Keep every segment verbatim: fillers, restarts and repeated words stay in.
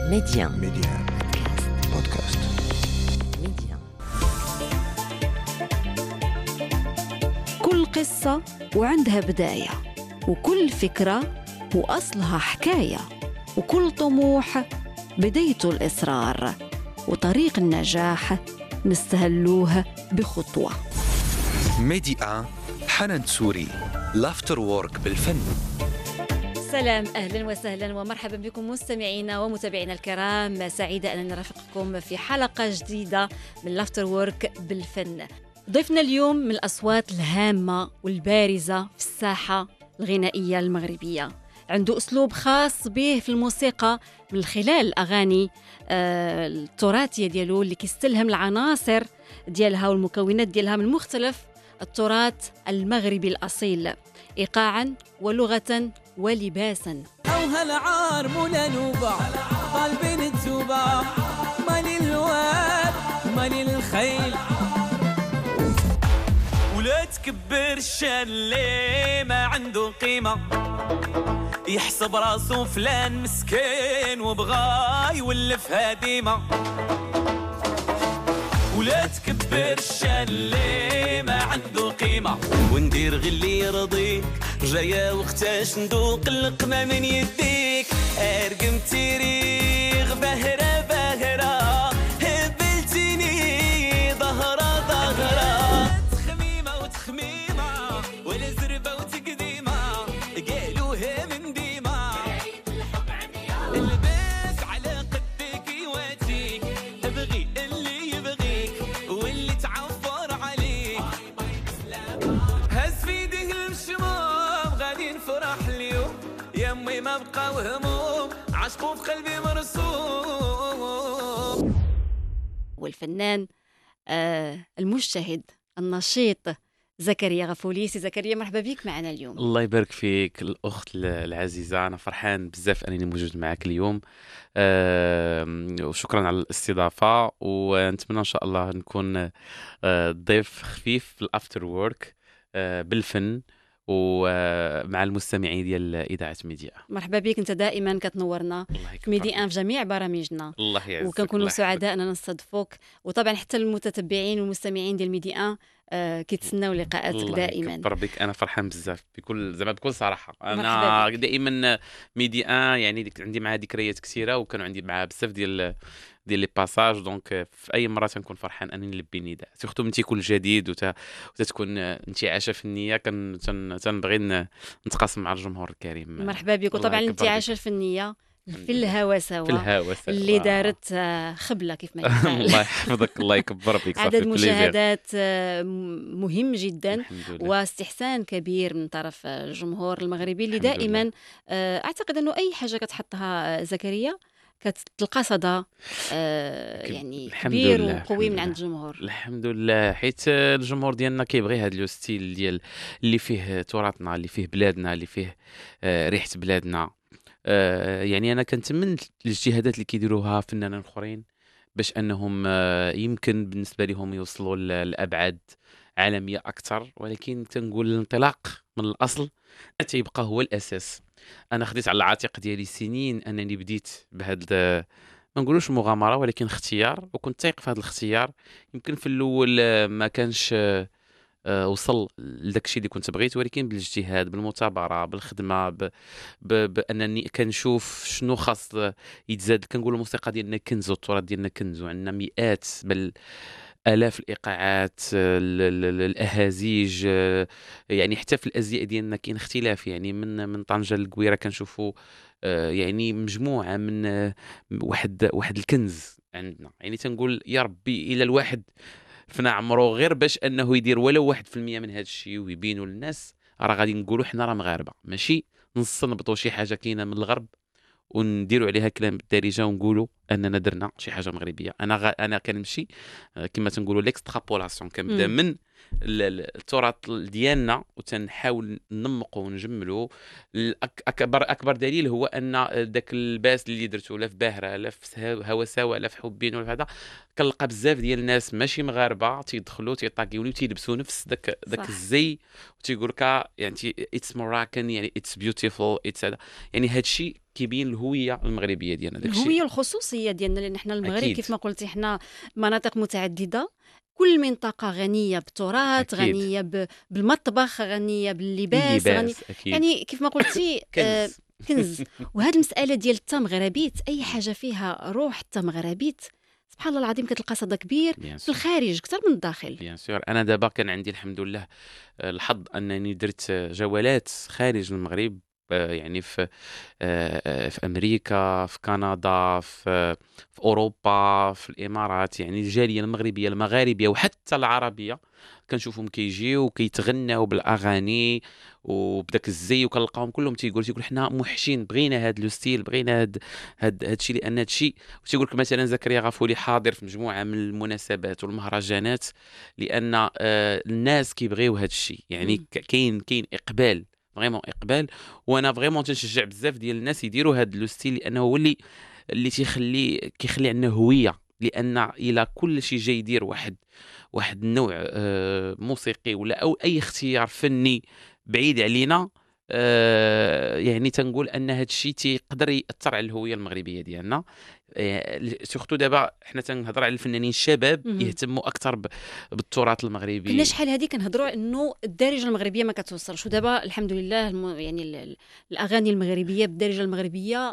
ميديان ميديان بودكاست ميديان. كل قصة وعندها بداية، وكل فكرة وأصلها حكاية، وكل طموح بدايته الإصرار، وطريق النجاح نستهلوه بخطوة. ميديان حنان سوري، لافتر وورك بالفن. سلام، أهلا وسهلا ومرحبا بكم مستمعينا ومتابعينا الكرام. سعيدة أن نرافقكم في حلقة جديدة من لافتر وورك بالفن. ضيفنا اليوم من الأصوات الهامة والبارزة في الساحة الغنائية المغربية، عنده أسلوب خاص به في الموسيقى من خلال الأغاني آه التراثية ديالو اللي كيستلهم العناصر ديالها والمكونات ديالها من مختلف التراث المغربي الأصيل، إيقاعاً ولغة ولباساً. أو هالعار مولا نوبة طالبين التوبة، مالي الواد مالي الخيل، ولا تكبر الشان اللي ما عنده قيمة، يحسب راسو فلان مسكين وبغا يولف هديمة. ولا تكبر الشان اللي ما عنده قيمة، وندير غلي يرضيك، جاية وقتاش ندوق اللقمة من يديك. ارقم تيريغ بهرة بهرة، هبلتيني ظهرة ظهرة، تخميمة وتخميمة ولا زربة وتقديمة، قالوها من ديما. البس على قدك يواتيك، ابغي اللي يبغيك واللي تعفر عليك. هز في يده المشموم غادي نفرح اليوم، يا امي ما بقاو هموم عشقوا في قلبي مرسوم. والفنان آه المجتهد النشيط زكريا غفولي. سي زكريا، مرحبا بك معنا اليوم. الله يبارك فيك الأخت العزيزة، أنا فرحان بزاف أنني موجود معك اليوم، أه وشكرا على الاستضافة، ونتمنى إن شاء الله نكون أه ضيف خفيف في الأفتر وورك أه بالفن ومع المستمعين ديال إذاعة ميديا. مرحبا بك، أنت دائما كتنورنا في ميديان في جميع برامجنا، الله يعزك، وكنكونوا سعداء أننا نستضيفوك، وطبعا حتى المتتبعين والمستمعين ديال ميديان آه كيتسناو لقاءاتك دائما. الله بك، انا فرحان بزاف بكل زعما بكل صراحه. مرحبا انا بك. دائما ميديان يعني ديك عندي معها ذكريات كثيره، وكانوا عندي معها بزاف ديال ديال لي باساج، دونك في اي مره تنكون فرحان انني نلبي نداء، سورتو من تيكون جديد وتا وتتكون انتعاشه فنيه، كن تنبغي نتقاسم مع الجمهور الكريم. مرحبا بك. وطبعا الله يكبر الانتعاشه الفنيه في الهوا سوا، في الهوا سوا اللي دارت آه، خبله كيف ما يقال. الله يحفظك، الله يكبر بك. عدد مشاهدات آه، مهم جدا، الحمد لله. واستحسان كبير من طرف الجمهور المغربي اللي الحمد دائما لله. آه، اعتقد انه اي حاجه كتحطها زكريا كتلقى صدى آه، كب- يعني الحمد كبير لله، وقوي الحمد من عند لله. الجمهور. الحمد لله، حيت الجمهور ديالنا كيبغي هذا لو ستيل ديال اللي فيه تراثنا، اللي فيه بلادنا، اللي فيه آه، ريحه بلادنا. آه، يعني انا كنتمنى الاجتهادات اللي كيديروها فنانين اخرين باش انهم آه، يمكن بالنسبه لهم يوصلوا ل- لابعاد عالميه اكثر، ولكن تنقول الانطلاق من الاصل تيبقى هو الاساس. انا خديت على العاتق ديالي سنين انني بديت بهذا، ما نقولوش مغامره ولكن اختيار، وكنت ثايق في هذا الاختيار. يمكن في الاول آه، ما كانش آه، آه، وصل لداك الشيء اللي كنت بغيت، ولكن بالاجتهاد، بالمثابره، بالخدمه، ب... ب... بانني كنشوف شنو خاص يتزاد. كنقول الموسيقى ديالنا كنز، والتراث ديالنا كنز، وعندنا مئات بل آلاف الإيقاعات، ال- ال- ال- الأهازيج، آه، يعني حتى في الأزياء ديالنا كاين اختلاف، يعني من من طنجة للقويرة كنشوفوا آه، يعني مجموعة من آه، واحد واحد الكنز عندنا. يعني تنقول يا ربي إلى الواحد فينا عمره غير باش انه يدير ولو واحد في المية من هذا الشيء ويبينوا للناس، راه غادي نقولوا حنا راه مغاربه، ماشي نصنبطوا شي حاجه كاينه من الغرب ونديروا عليها كلام بالدارجه ونقولوا اننا درنا شي حاجه مغربيه. انا غ... انا كنمشي آه، كما تنقولوا ليكسترابولاسيون، كنبدا مم. من ال- ال- التراث ديالنا وتنحاول ننمقو ونجملو. الأك- اكبر اكبر دليل هو ان داك اللباس اللي درتو لا في باهره لا في سها- هوا سوا لا في حبين ولا في هذا، كنلقى بزاف ديال الناس ماشي مغاربه تيدخلوا تيطاكيوني وتيلبسوا نفس داك داك صح. الزي وتيقول لك يعني اتس موراكن، يعني اتس بيوتيفول اتس هذا. يعني هذا الشيء كيبين الهويه المغربيه ديالنا. داك الشيء الهويه والخصوصيه ديالنا، لان حنا المغرب أكيد. كيف ما قلتي حنا مناطق متعدده، كل منطقه غنيه بالتراث، أكيد. غنيه ب- بالمطبخ، غنيه باللباس، غني اللباس اكيد يعني كيف ما قلتي آه، كنز. كنز. وهذه المساله ديال التمغربيت، اي حاجه فيها روح التمغربيت سبحان الله العظيم كتلقى صدى كبير بيان في سور الخارج اكثر من الداخل. بيان سور. انا دابا كان عندي الحمد لله آه، الحظ انني درت آه، جولات خارج المغرب، آه، يعني في آه، آه، في امريكا، في كندا، في في اوروبا، في الامارات. يعني الجاليه المغربيه المغاربيه وحتى العربيه كنشوفهم كيجيو وكيتغناو بالاغاني وبداك الزي، وكنلقاهم كلهم تيقول تيقول حنا موحشين، بغينا هاد لو ستيل، بغينا هاد هاد هاد الشيء، لان هاد الشيء تيقول لك مثلا زكريا غافولي حاضر في مجموعه من المناسبات والمهرجانات، لان آه، الناس كيبغيو هاد الشيء. يعني مم. ك- كاين كاين اقبال، فريمون اقبال. وانا فريمون تنشجع بزاف ديال الناس يديروا هاد لو ستيل، لانه هو اللي اللي تيخلي كيخلي عندنا هويه. لان الى كل شيء جاي يدير واحد واحد النوع آه، موسيقي ولا او اي اختيار فني بعيد علينا، آه، يعني تنقول ان هذا الشيء تيقدر ياثر على الهويه المغربيه ديالنا. سورتو دابا حنا تنهضر على الفنانين الشباب مهم. يهتموا اكثر ب- بالتراث المغربي. كنا شحال هذه كنهضروا انه الدارجه المغربيه ما كتوصلش، ودابا الحمد لله الم... يعني ال- ال- الاغاني المغربيه بالدارجه المغربيه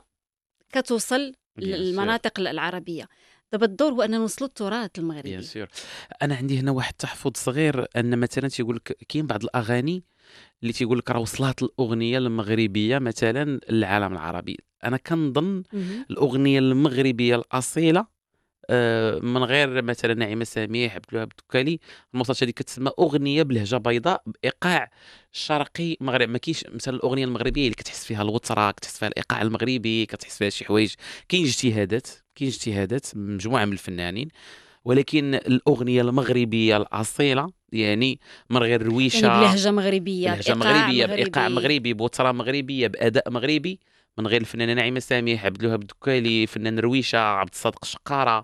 كتوصل Bien sûr. للمناطق العربيه. دابا الدور هو اننا نوصلوا التراث بيان المغربي. سور. انا عندي هنا واحد التحفظ صغير، ان مثلا تيقول لك كاين بعض الاغاني اللي تيقول لك راه وصلت الاغنيه المغربيه مثلا للعالم العربي. انا كنظن مهم. الاغنيه المغربيه الاصيله آه، من غير مثلا نعيمه سميح، عبد الوهاب الدكالي، الموصلات هذه كتسمى اغنيه بلهجه بيضاء بايقاع شرقي مغربي. ما كاينش مثلا الاغنيه المغربيه اللي كتحس فيها الوتره، كتحس فيها الايقاع المغربي، كتحس فيها شي حوايج. كاين اجتهادات كاين اجتهادات من مجموعه من الفنانين، ولكن الاغنيه المغربيه الاصيله يعني من غير يعني رويشه، بلهجه مغربيه، بلهجه بايقاع مغربيه، مغربي. بايقاع مغربي، بوتره مغربيه، باداء مغربي، من غير الفنانه نعيمه سميح، عبد الوهاب الدكالي، فنان رويشه، عبد الصادق الشقاره،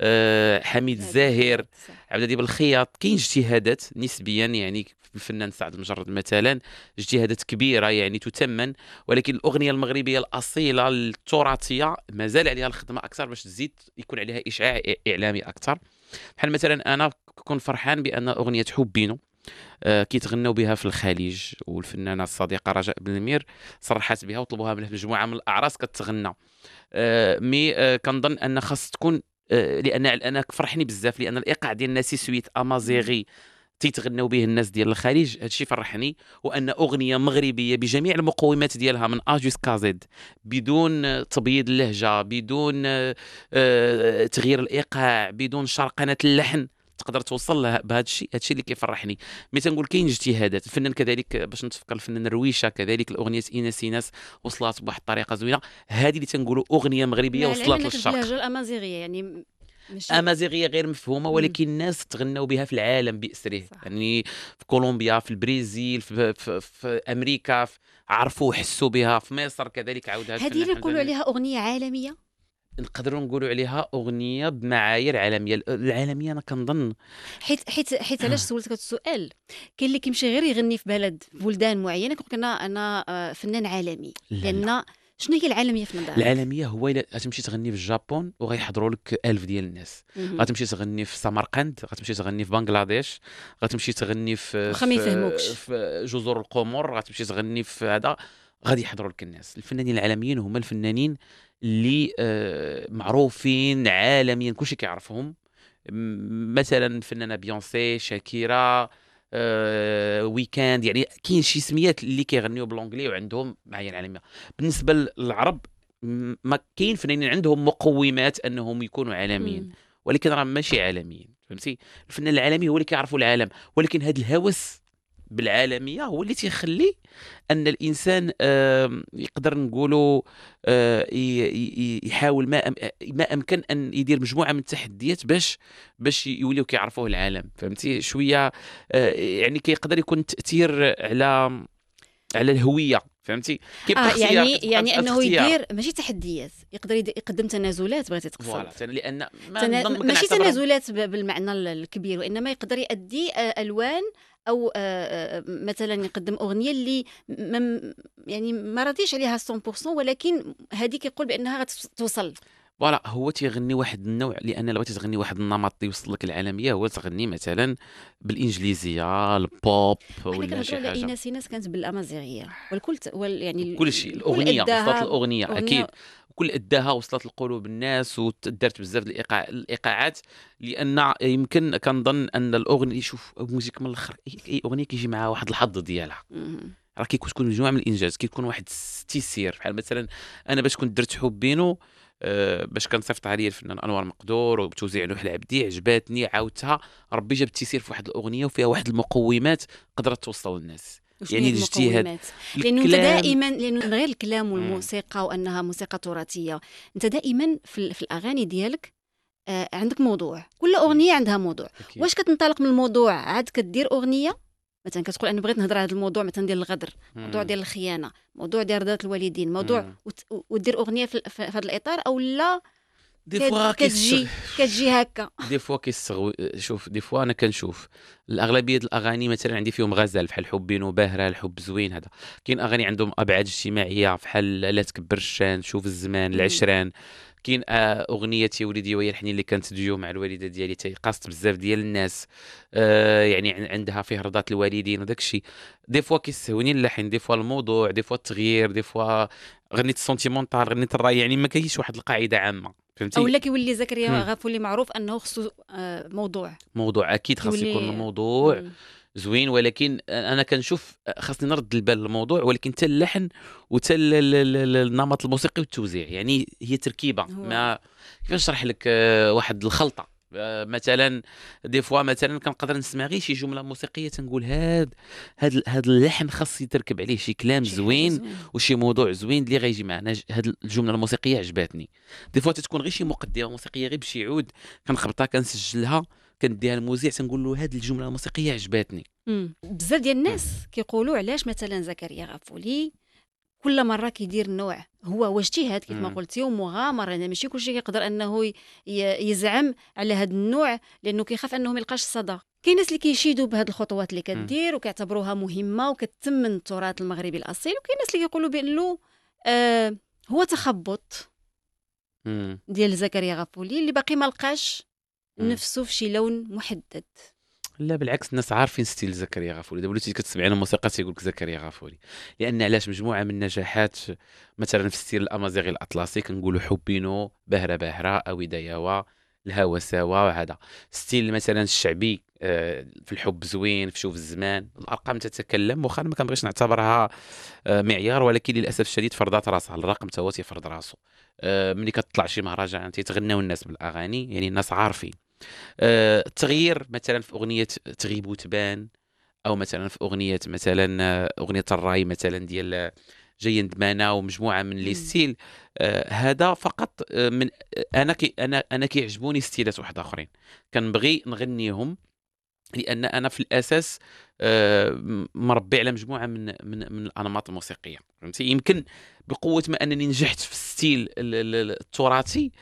آه، حميد هذه الزاهر، صح. عبد الهادي بالخياط. كاين اجتهادات نسبيا، يعني الفنان سعد المجرد مثلا اجتهادات كبيره يعني تثمن، ولكن الاغنيه المغربيه الاصيله التراثيه مازال عليها الخدمه اكثر باش تزيد يكون عليها اشعاع اعلامي اكثر. بحال مثلا انا كنت فرحان بان اغنيه حبينو آه، كيتغنوا بها في الخليج، والفنانه الصديقه رجاء بن صرحت بها وطلبوها من مجموعه من الاعراس كتغنى. آه، مي آه، كنظن ان خاص تكون آه، لان انا فرحني بزاف، لان الايقاع ديال ناسي سويت امازيغي تيتغنوا به الناس ديال الخليج، هادشي فرحني. وان اغنيه مغربيه بجميع المقومات ديالها من ا جوسكا زد، بدون آه، تبييض اللهجه، بدون آه، آه، تغيير الايقاع، بدون شرقنه اللحن، تقدر توصل لها بهذا الشيء. هذا الشيء اللي كيفرحني. مي تنقول كاين اجتهادات. الفنان كذلك باش نتفكر الفنان الرويشه كذلك، الاغنيه ايناس ايناس وصلت بواحد الطريقه زوينه. هذه اللي تنقولوا اغنيه مغربيه مع وصلت العلم انك للشرق. باللهجه الامازيغيه يعني ماشي امازيغيه غير مفهومه، مم. ولكن الناس تغنوا بها في العالم باسره. صح. يعني في كولومبيا، في البرازيل، في, في, في امريكا، في عرفوا وحسوا بها. في مصر كذلك عاود هذا هذه اللي نقولوا عليها اغنيه عالميه. نقدروا نقولوا عليها اغنيه بمعايير عالميه. العالميه انا كنظن حيت حيت حيت علاش سولتك هذا السؤال، كاين اللي كيمشي غير يغني في بلد في بلدان معينه كيقول لك انا انا آه، فنان عالمي. لا، لان شنو هي العالميه في نظرك؟ العالميه هو الا غتمشي تغني في الجابون وغيحضروا لك ألف ديال الناس، مهم. غتمشي تغني في سمرقند، غتمشي تغني في بنغلاديش، غتمشي تغني في واخا ما يفهموكش. في, في جزر القمر، غتمشي تغني في هذا، غادي يحضروا لك الناس. الفنانين العالميين هما الفنانين اللي آه، معروفين عالميا، كلشي كيعرفهم. م- مثلا الفنانه بيونسي، شاكيرا، آه، ويكاند. يعني كاين شي سميات اللي كيغنيو بالونجلي وعندهم معايير عالميه. بالنسبه للعرب م- ما كاين فنانين عندهم مقومات انهم يكونوا عالميين، مم. ولكن راه ماشي عالميين. فهمتي؟ الفنان العالمي هو اللي كيعرفوا العالم، ولكن هذا الهوس بالعالميه هو اللي تيخلي ان الانسان آه، يقدر نقولوا آه، ي- ي- يحاول ما أم- ما امكن ان يدير مجموعه من التحديات باش باش يوليو كيعرفوه العالم. فهمتي شويه آه، يعني كيقدر يكون تاثير على على الهويه. فهمتي كيبقى اه اختيار، يعني كتبقى يعني انه اختيار. يدير ماشي تحديات، يقدر يد- يقدم تنازلات، بغيتي تقصد. فوالا تن- لان ما تنا... نظن ممكن ماشي نعتبرهم- تنازلات ب- بالمعنى ال- الكبير، وانما يقدر يؤدي آه، الوان او آه، آه، مثلا يقدم اغنيه اللي م... يعني ما راضيش عليها مية بالمية، ولكن هذيك يقول بانها غتوصل. فوالا هو تيغني واحد النوع، لان لو بغيتي تغني واحد النمط اللي يوصل لك العالميه هو تغني مثلا بالانجليزيه البوب حنا ولا كنهضروا شي على حاجه. ايناس ايناس كانت بالامازيغيه، والكل ت... وال... يعني ال- كل شيء الكل الاغنيه وصلت أداها الاغنيه أغنية- اكيد، وكل اداها وصلت لقلوب الناس ودارت بزاف ديال الإيقاع الايقاعات. لان يمكن كنظن ان الاغنيه شوف موزيك من الاخر اي أي اغنيه كيجي معها واحد الحظ ديالها. مهم. راه كيكون تكون مجموعه من الانجاز، كيكون واحد التيسير. بحال مثلا انا باش كنت درت حبينو آه، باش كنصيفط عليا الفنان انور مقدور وبتوزيع نوح العبدي، عجباتني عاودتها، ربي جاب التيسير في واحد الاغنيه وفيها واحد المقومات قدرت توصل للناس. وشنو يعني هي الاجتهاد، المقومات؟ لانه انت الكلام. دائما، لانه غير الكلام والموسيقى وانها موسيقى تراثيه، انت دائما في, ال- في الاغاني ديالك آه عندك موضوع، كل اغنيه عندها موضوع. أكيد. واش كتنطلق من الموضوع عاد كدير اغنيه مثلا كتقول انا بغيت نهضر على هذا الموضوع مثلا ديال الغدر، موضوع مم. ديال الخيانه، موضوع ديال رضا الوالدين، موضوع مم. وت- ودير اغنيه في, في هذا الاطار، او لا دي كت- فوا كتجي كتجي هكا. دي فوا كيستغو شوف دي فوا انا كنشوف الاغلبيه ديال الاغاني مثلا عندي فيهم غزل بحال حبين باهره، الحب زوين هذا. كاين اغاني عندهم ابعاد اجتماعيه بحال لا تكبر الشان، شوف الزمان، مم. العشران. كاين آه، اغنيتي وليدي ويا الحنين اللي كانت ديو مع الوالده ديالي تيقاست بزاف ديال الناس. آه يعني عن- عندها فيه رضات الوالدين وداك الشيء. دي فوا كيستهوني اللحن، دي فوا الموضوع، دي فوا التغيير، دي فوا غنيت السونتيمونتال، غنيت الراي. يعني ما كاينش واحد القاعده عامه. فهمتي او لا كيولي زكريا مم. غافولي معروف انه خصو آه موضوع موضوع اكيد خاص كيولي- يكون الموضوع مم. زوين، ولكن انا كنشوف خاصني نرد البال للموضوع، ولكن حتى اللحن وحتى ال- ال- ال- النمط الموسيقي والتوزيع. يعني هي تركيبه. هو. ما كيفاش نشرح لك آه، واحد الخلطه. آه، مثلا دي فوا مثلا كنقدر نسمع غير شي جمله موسيقيه تنقول هاد هاد هاد اللحن خاص يتركب عليه شي كلام شي حاجة زوين زوينة. وشي موضوع زوين اللي غيجي معنا. ج- هاد الجمله الموسيقيه عجباتني. دي فوا تتكون غير شي مقدمه موسيقيه غير بشي عود كنخبطها كنسجلها كنديها للمذيع تنقول له هاد الجمله الموسيقيه عجباتني. مم. بزاف ديال الناس كيقولوا علاش مثلا زكريا غافولي كل مره كيدير نوع، هو هو اجتهاد كيف ما مم. قلتي ومغامره، يعني ماشي كلشي كيقدر انه ي- ي- يزعم على هذا النوع لانه كيخاف انه ما يلقاش الصدى. كاين ناس اللي كيشيدوا بهذه الخطوات اللي كدير وكيعتبروها مهمه وكتثمن التراث المغربي الاصيل، وكاين ناس اللي كيقولوا بانه آه هو تخبط مم. ديال زكريا غافولي اللي باقي ما لقاش مم. نفسه في شي لون محدد. لا بالعكس، الناس عارفين ستيل زكريا غافولي. دابا وليتي كتسمعي له موسيقى تيقول لك زكريا غافولي، لان علاش مجموعه من النجاحات مثلا في ستيل الامازيغي الاطلسي كنقولوا حبينو، باهره باهره، اويدا ياوا، الهوى سوا، وهذا ستيل مثلا الشعبي آه، في الحب زوين، في شوف الزمان. الارقام تتكلم، واخا أنا ما كنبغيش نعتبرها آه، معيار، ولكن للاسف الشديد فرضات راسها. الرقم تا هو تيفرض راسو. آه، ملي كتطلع شي مهرجان تيتغناو الناس بالاغاني، يعني الناس عارفين. آه، التغيير مثلا في اغنيه تغيب وتبان، او مثلا في اغنيه مثلا آه، اغنيه الراي مثلا ديال آه، جاي ندمانه ومجموعه من لي مم. ستيل. آه، هذا فقط آه، من آه، انا كي انا انا كيعجبوني ستيلات واحد اخرين كنبغي نغنيهم، لان انا في الاساس آه، م- مربي على مجموعه من من من الانماط الموسيقيه. فهمتي يمكن بقوه ما انني نجحت في الستيل ال- ال- التراثي.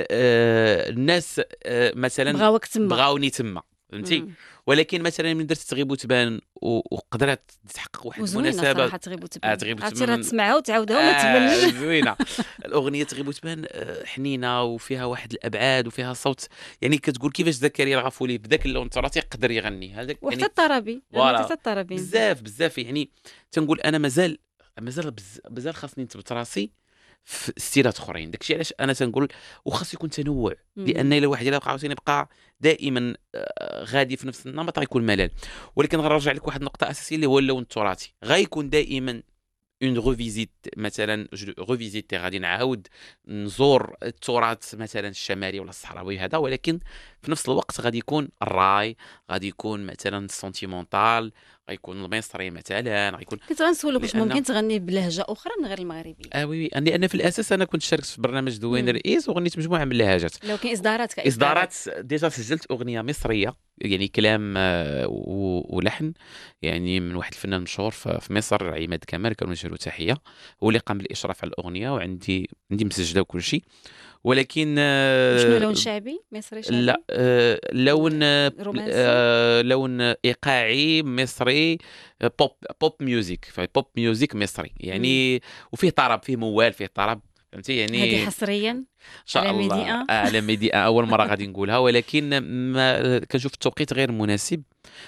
آه، الناس آه، مثلا بغاوك تما. بغاوني تما. فهمتي مم. ولكن مثلا من درت تغيب وتبان و- وقدرت تحقق واحد وزوينه المناسبه. صراحه تغيب وتبان. آه، تغيب عرفتي وتبان. راه تسمعها وتعاودها وما آه تبان. زوينه الاغنيه تغيب وتبان آه، حنينه وفيها واحد الابعاد وفيها صوت. يعني كتقول كيفاش زكريا الغفولي بذاك اللون التراثي يقدر يغني هذاك. وحتى يعني الطربي، فوالا. حتى الطربي بزاف بزاف. يعني تنقول انا مازال مازال بز- مازال خاصني نثبت راسي في ستيلات اخرين. داكشي علاش انا تنقول وخاص يكون تنوع، مم. لان الا واحد الا بقى عاوتاني بقى دائما آه، غادي في نفس النمط غيكون ملل. ولكن غنرجع لك واحد النقطه اساسيه اللي هو اللون التراثي. غيكون دائما اون ريفيزيت، مثلا ريفيزيتي غادي نعاود نزور التراث مثلا الشمالي ولا الصحراوي هذا، ولكن في نفس الوقت غادي يكون الراي، غادي يكون مثلا السونتيمونتال، غيكون المصري مثلا، غيكون كنت غنسولك واش لأن- ممكن تغني بلهجه اخرى من غير المغربيه اه وي وي لان في الاساس انا كنت شاركت في برنامج دوين مم. الرئيس وغنيت مجموعه من اللهجات. لو كاين اصدارات كاصدارات اصدارات ديجا سجلت اغنيه مصريه يعني كلام آه، و- ولحن يعني من واحد الفنان مشهور ف- في مصر، عماد كمال، كنوجه له تحيه. هو اللي قام بالاشراف على الاغنيه وعندي عندي مسجله وكل شيء. ولكن آه، شنو لون شعبي مصري شعبي لا آه، لون آه، رومانسي؟ آه، لون ايقاعي مصري، آه، بوب بوب ميوزك بوب ميوزك مصري يعني. وفيه طرب، فيه موال، فيه طرب، فهمتي يعني. هذه حصريا ان شاء على الله ميديا؟ آه، على ميديا اول مره غادي نقولها، ولكن ما كنشوف التوقيت غير مناسب،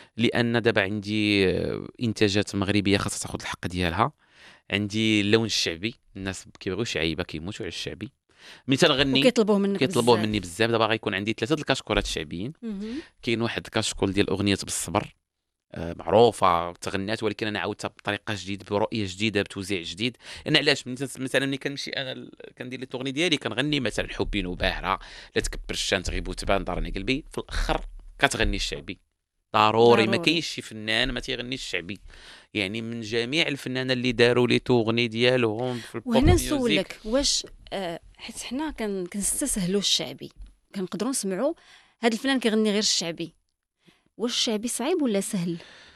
لان دابا عندي آه، انتاجات مغربيه خاصها تاخذ الحق ديالها. عندي اللون الشعبي، الناس كيبغيو شعيبه كيموتوا على الشعبي. ملي تنغني وكيطلبوه منك كيطلبوه بزاف. مني بزاف. دابا غيكون عندي ثلاثه الكاشكولات الشعبيين. مهم. كاين واحد الكاشكول ديال اغنيه بالصبر، آه، معروفه تغنات، ولكن انا عاودتها بطريقه جديده، برؤيه جديده، بتوزيع جديد. انا علاش ملي تس- مثلا ملي كنمشي انا ال- كندير لي التغني ديالي كنغني مثلا حبي وباهره، لا تكبر الشان تغيب وتبان دارني قلبي، في الاخر كتغني الشعبي ضروري. ما ضروري. كاينش شي فنان ما تيغنيش الشعبي يعني. من جميع الفنانين اللي داروا لي توغني ديالهم في البوب وهنا ميوزيك. نسولك واش آه، حيت حنا كن- كنستسهلوا الشعبي، كنقدروا نسمعوا هذا الفنان كيغني غير الشعبي، واش الشعبي صعيب ولا سهل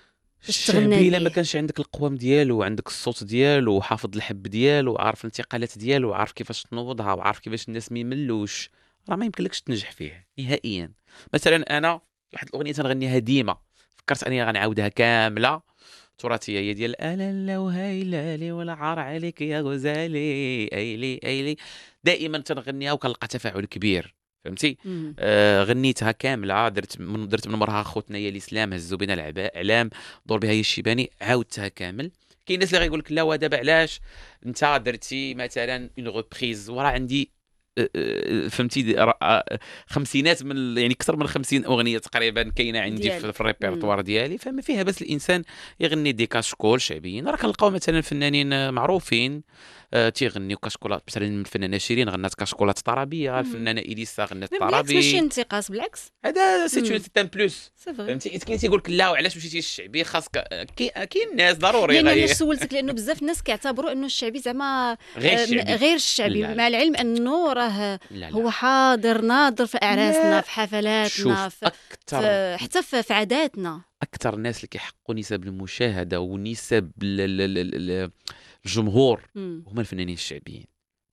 باش تغنى الشعبي الا به؟ ما كانش عندك القوام ديالو وعندك الصوت ديالو وحافظ الحب ديالو وعارف الانتقالات ديالو وعارف كيفاش تنوضها وعارف كيفاش الناس ما يملوش، راه ما يمكنلكش تنجح فيه نهائيا. مثلا انا واحد الاغنيه تنغنيها ديما، فكرت اني غنعاودها كامله تراثيه، هي ديال انا لو هيلالي ولا عار عليك يا غزالي ايلي ايلي. دائما تنغنيها وكنلقى تفاعل كبير، فهمتي. مم. آه غنيتها كامله، درت من درت من مرها خوتنا يا الاسلام، هزوا بنا الاعلام، دور بها هي الشيباني، عاودتها كامل. كاين الناس اللي غيقول لك لا ودابا علاش انت درتي مثلا اون ريبريز، وراه عندي آه، آه، فهمتي دي- را- آه، خمسينات من ال- يعني اكثر من خمسين اغنيه تقريبا كاينه عندي ديالك. في, في الريبرتوار ديالي. فما فيها بس الانسان يغني دي كاشكول شعبيين. راه كنلقاو مثلا فنانين آه، معروفين آه، تيغنيو كاشكولات، مثلا الفنانه شيرين غنات كاشكولات طرابيه، مم. الفنانه اليسا غنات بالعكس ماشي طرابي. انتقاص، بالعكس هذا سي مم. ان بلوس، سي فغي. فهمتي. حيت كاين تيقول لك لا وعلاش مشيتي للشعبي، خاصك كاين كاين ناس ضروري لان غي علاش سولتك، لانه بزاف الناس كيعتبروا انه الشعبي زعما غير آه، الشعبي. غير الشعبي، لا لا. مع العلم انه راه لا لا. هو حاضر ناضر في اعراسنا، لا. في حفلاتنا، شوف في, اكثر في حتى في, في عاداتنا. اكثر الناس اللي كيحققوا نسب المشاهده ونسب ال- ال- ال- ال- الجمهور مم. هما الفنانين الشعبيين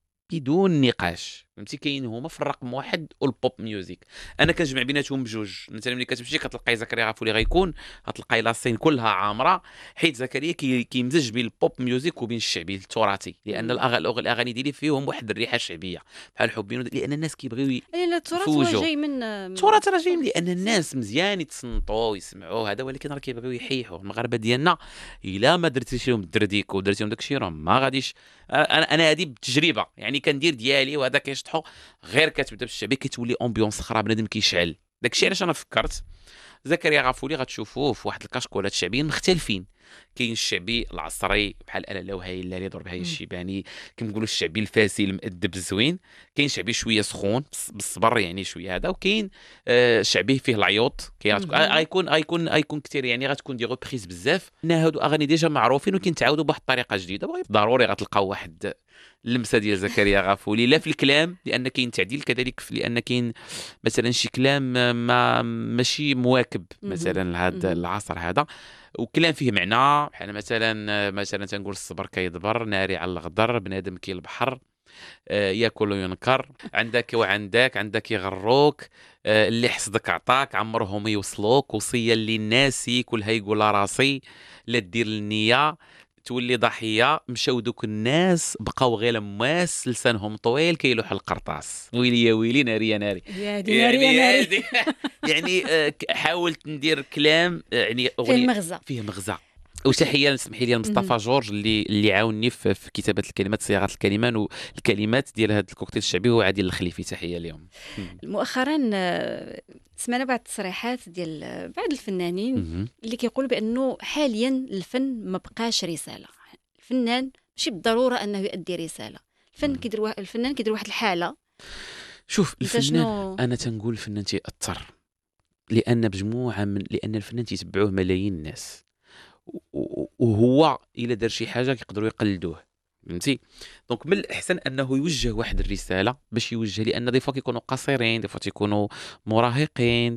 بدون نقاش، فهمتي. كاين هما في الرقم واحد والبوب ميوزيك. انا كنجمع بيناتهم بجوج. مثلا ملي كتمشي كتلقاي زكريا غافولي غيكون غتلقاي لاسين كلها عامره، حيت زكريا كي- كيمزج بين البوب ميوزيك وبين الشعبي التراثي، لان مم. الأغ- الأغ- الاغاني ديالي فيهم واحد الريحه شعبيه بحال حبين، لان الناس كيبغيو ي- لا التراث هو يفوجوا. جاي من التراث راه جاي لان الناس مزيان يتصنتوا ويسمعوا هذا، ولكن راه كيبغيو يحيحوا. المغاربه ديالنا الا ما درتيش لهم الدرديك ودرتي لهم داكشي راه ما غاديش. انا انا هذه بالتجربه يعني كندير ديالي وهذا كيشطحوا. غير كتبدا بالشعبي كتولي امبيونس اخرى، بنادم كيشعل. داكشي علاش انا فكرت زكريا غافولي غتشوفوه في واحد الكاشكولات شعبيين مختلفين. كاين الشعبي العصري بحال انا لو هاي اللي ضرب هاي الشيباني، كنقولوا الشعبي الفاسي المؤدب الزوين. كاين شعبي شويه سخون بس- بالصبر يعني شويه هذا، وكاين آه شعبي فيه العيوط. كاين غتكون- مهم. غيكون غيكون غيكون كثير يعني، غتكون دي ريبريز بزاف. ان هادو اغاني ديجا معروفين وكيتعاودوا بواحد الطريقه جديده. بغي- ضروري غتلقاو واحد اللمسه ديال زكريا غافولي، لا في الكلام لان كاين تعديل كذلك، في لان كاين مثلا شي كلام ما ماشي مواكب مهم. مثلا لهذا مهم. العصر هذا، وكلام فيه معنى. بحال مثلا مثلا تنقول الصبر كيدبر، ناري على الغدر، بنادم كي البحر، آه، ياكل وينكر، عندك وعندك عندك يغروك، آه، اللي حسدك عطاك عمرهم يوصلوك، وصية للناس كلها يقول راسي، لا دير النية تولي ضحيه. مشاو دوك الناس بقاو غير مواس لسانهم طويل كيلوح القرطاس، ويلي يا ويلي ناري يا ناري. يا دي ناري يا ناري هادي- يعني آه، ك- حاولت ندير كلام آه، يعني فيه اغنيه المغزى. فيه مغزى. وتحيه سمحي لي لمصطفى جورج اللي اللي عاونني في, في كتابه الكلمات، صياغه الكلمات والكلمات ديال هذا الكوكتيل الشعبي، وعادل الخليفي. تحيه لهم. مؤخرا آه، سمعنا بعض التصريحات ديال آه، بعض الفنانين مهم. اللي كيقولوا بانه حاليا الفن ما بقاش رساله. الفنان ماشي بالضروره انه يؤدي رساله. الفن كيدير وا- الفنان كيدير واحد الحاله. شوف انت الفنان، شنو انا تنقول الفنان تيأثر، لان بجموعه من لان الفنان تيتبعوه ملايين الناس، و- و- وهو الا دار شي حاجه كيقدروا يقلدوه، فهمتي. دونك من الاحسن انه يوجه واحد الرساله باش يوجه، لان دي فوا كيكونوا قصيرين، دي فوا تيكونوا مراهقين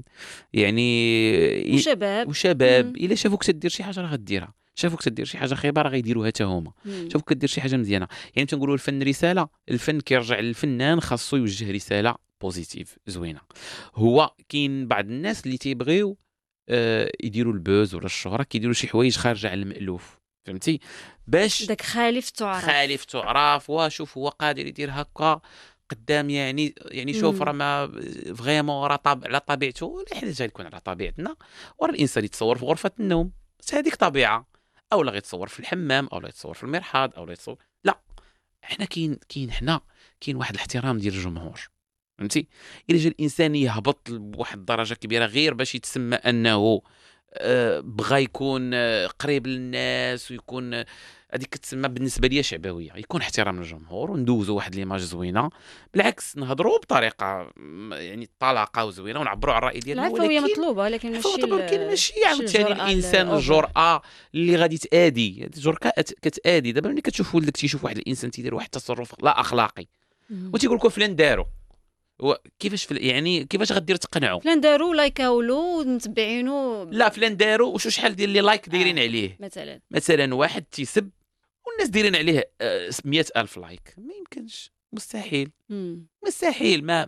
يعني وشباب. وشباب. مم. الا شافوك تدير شي حاجه راه غديرها، شافوك تدير شي حاجه خايبه راه غيديروها حتى هما، مم. شافوك كدير شي حاجه مزيانه. يعني تنقولوا الفن رساله، الفن كيرجع للفنان خاصو يوجه رساله بوزيتيف زوينه. هو كاين بعض الناس اللي تيبغيو آه، يديروا البوز ولا الشهره، كيديروا شي حوايج خارجه على المألوف، فهمتي، باش داك خالف تعرف. خالف تعرف. وشوف هو قادر يدير هكا قدام، يعني يعني شوف مم. راه ما فريمون راه طاب على طبيعته. حنا جاي نكون على طبيعتنا، وراه الانسان يتصور في غرفه النوم، بس هذيك طبيعه، او لا غيتصور في الحمام، او لا يتصور في المرحاض، او لا يتصور. لا، حنا كاين كاين حنا كاين واحد الاحترام ديال الجمهور، فهمتي. الا جا الانسان يهبط بواحد الدرجه كبيره غير باش يتسمى انه آه، بغى يكون آه، قريب للناس، ويكون آه، هذيك كتسمى بالنسبه ليا شعبويه، يكون احترام للجمهور وندوزوا واحد ليماج زوينه. بالعكس نهضروا بطريقه م- يعني طلاقه وزوينه ونعبروا على الراي ديالنا. العفويه مطلوبه، لكن ماشي ماشي ولكن ال- ماشي ماشي عاوتاني الجرأة الانسان الأوفر. الجرأه اللي غادي تادي. هاد الجرأه كت- كتادي. دابا ملي كتشوف ولدك تيشوف واحد الانسان تيدير واحد التصرف لا اخلاقي مم. وتيقول لكم فلان دارو، هو كيفاش فل... يعني كيفاش غدير تقنعوا؟ فلان دارو لايكاولو ومتبعينو لا فلان دارو وشو شحال ديال لي لايك دايرين آه. عليه. مثلا. مثلا واحد تيسب والناس دايرين عليه آه، مئة ألف لايك، ما يمكنش، مستحيل مم. مستحيل، ما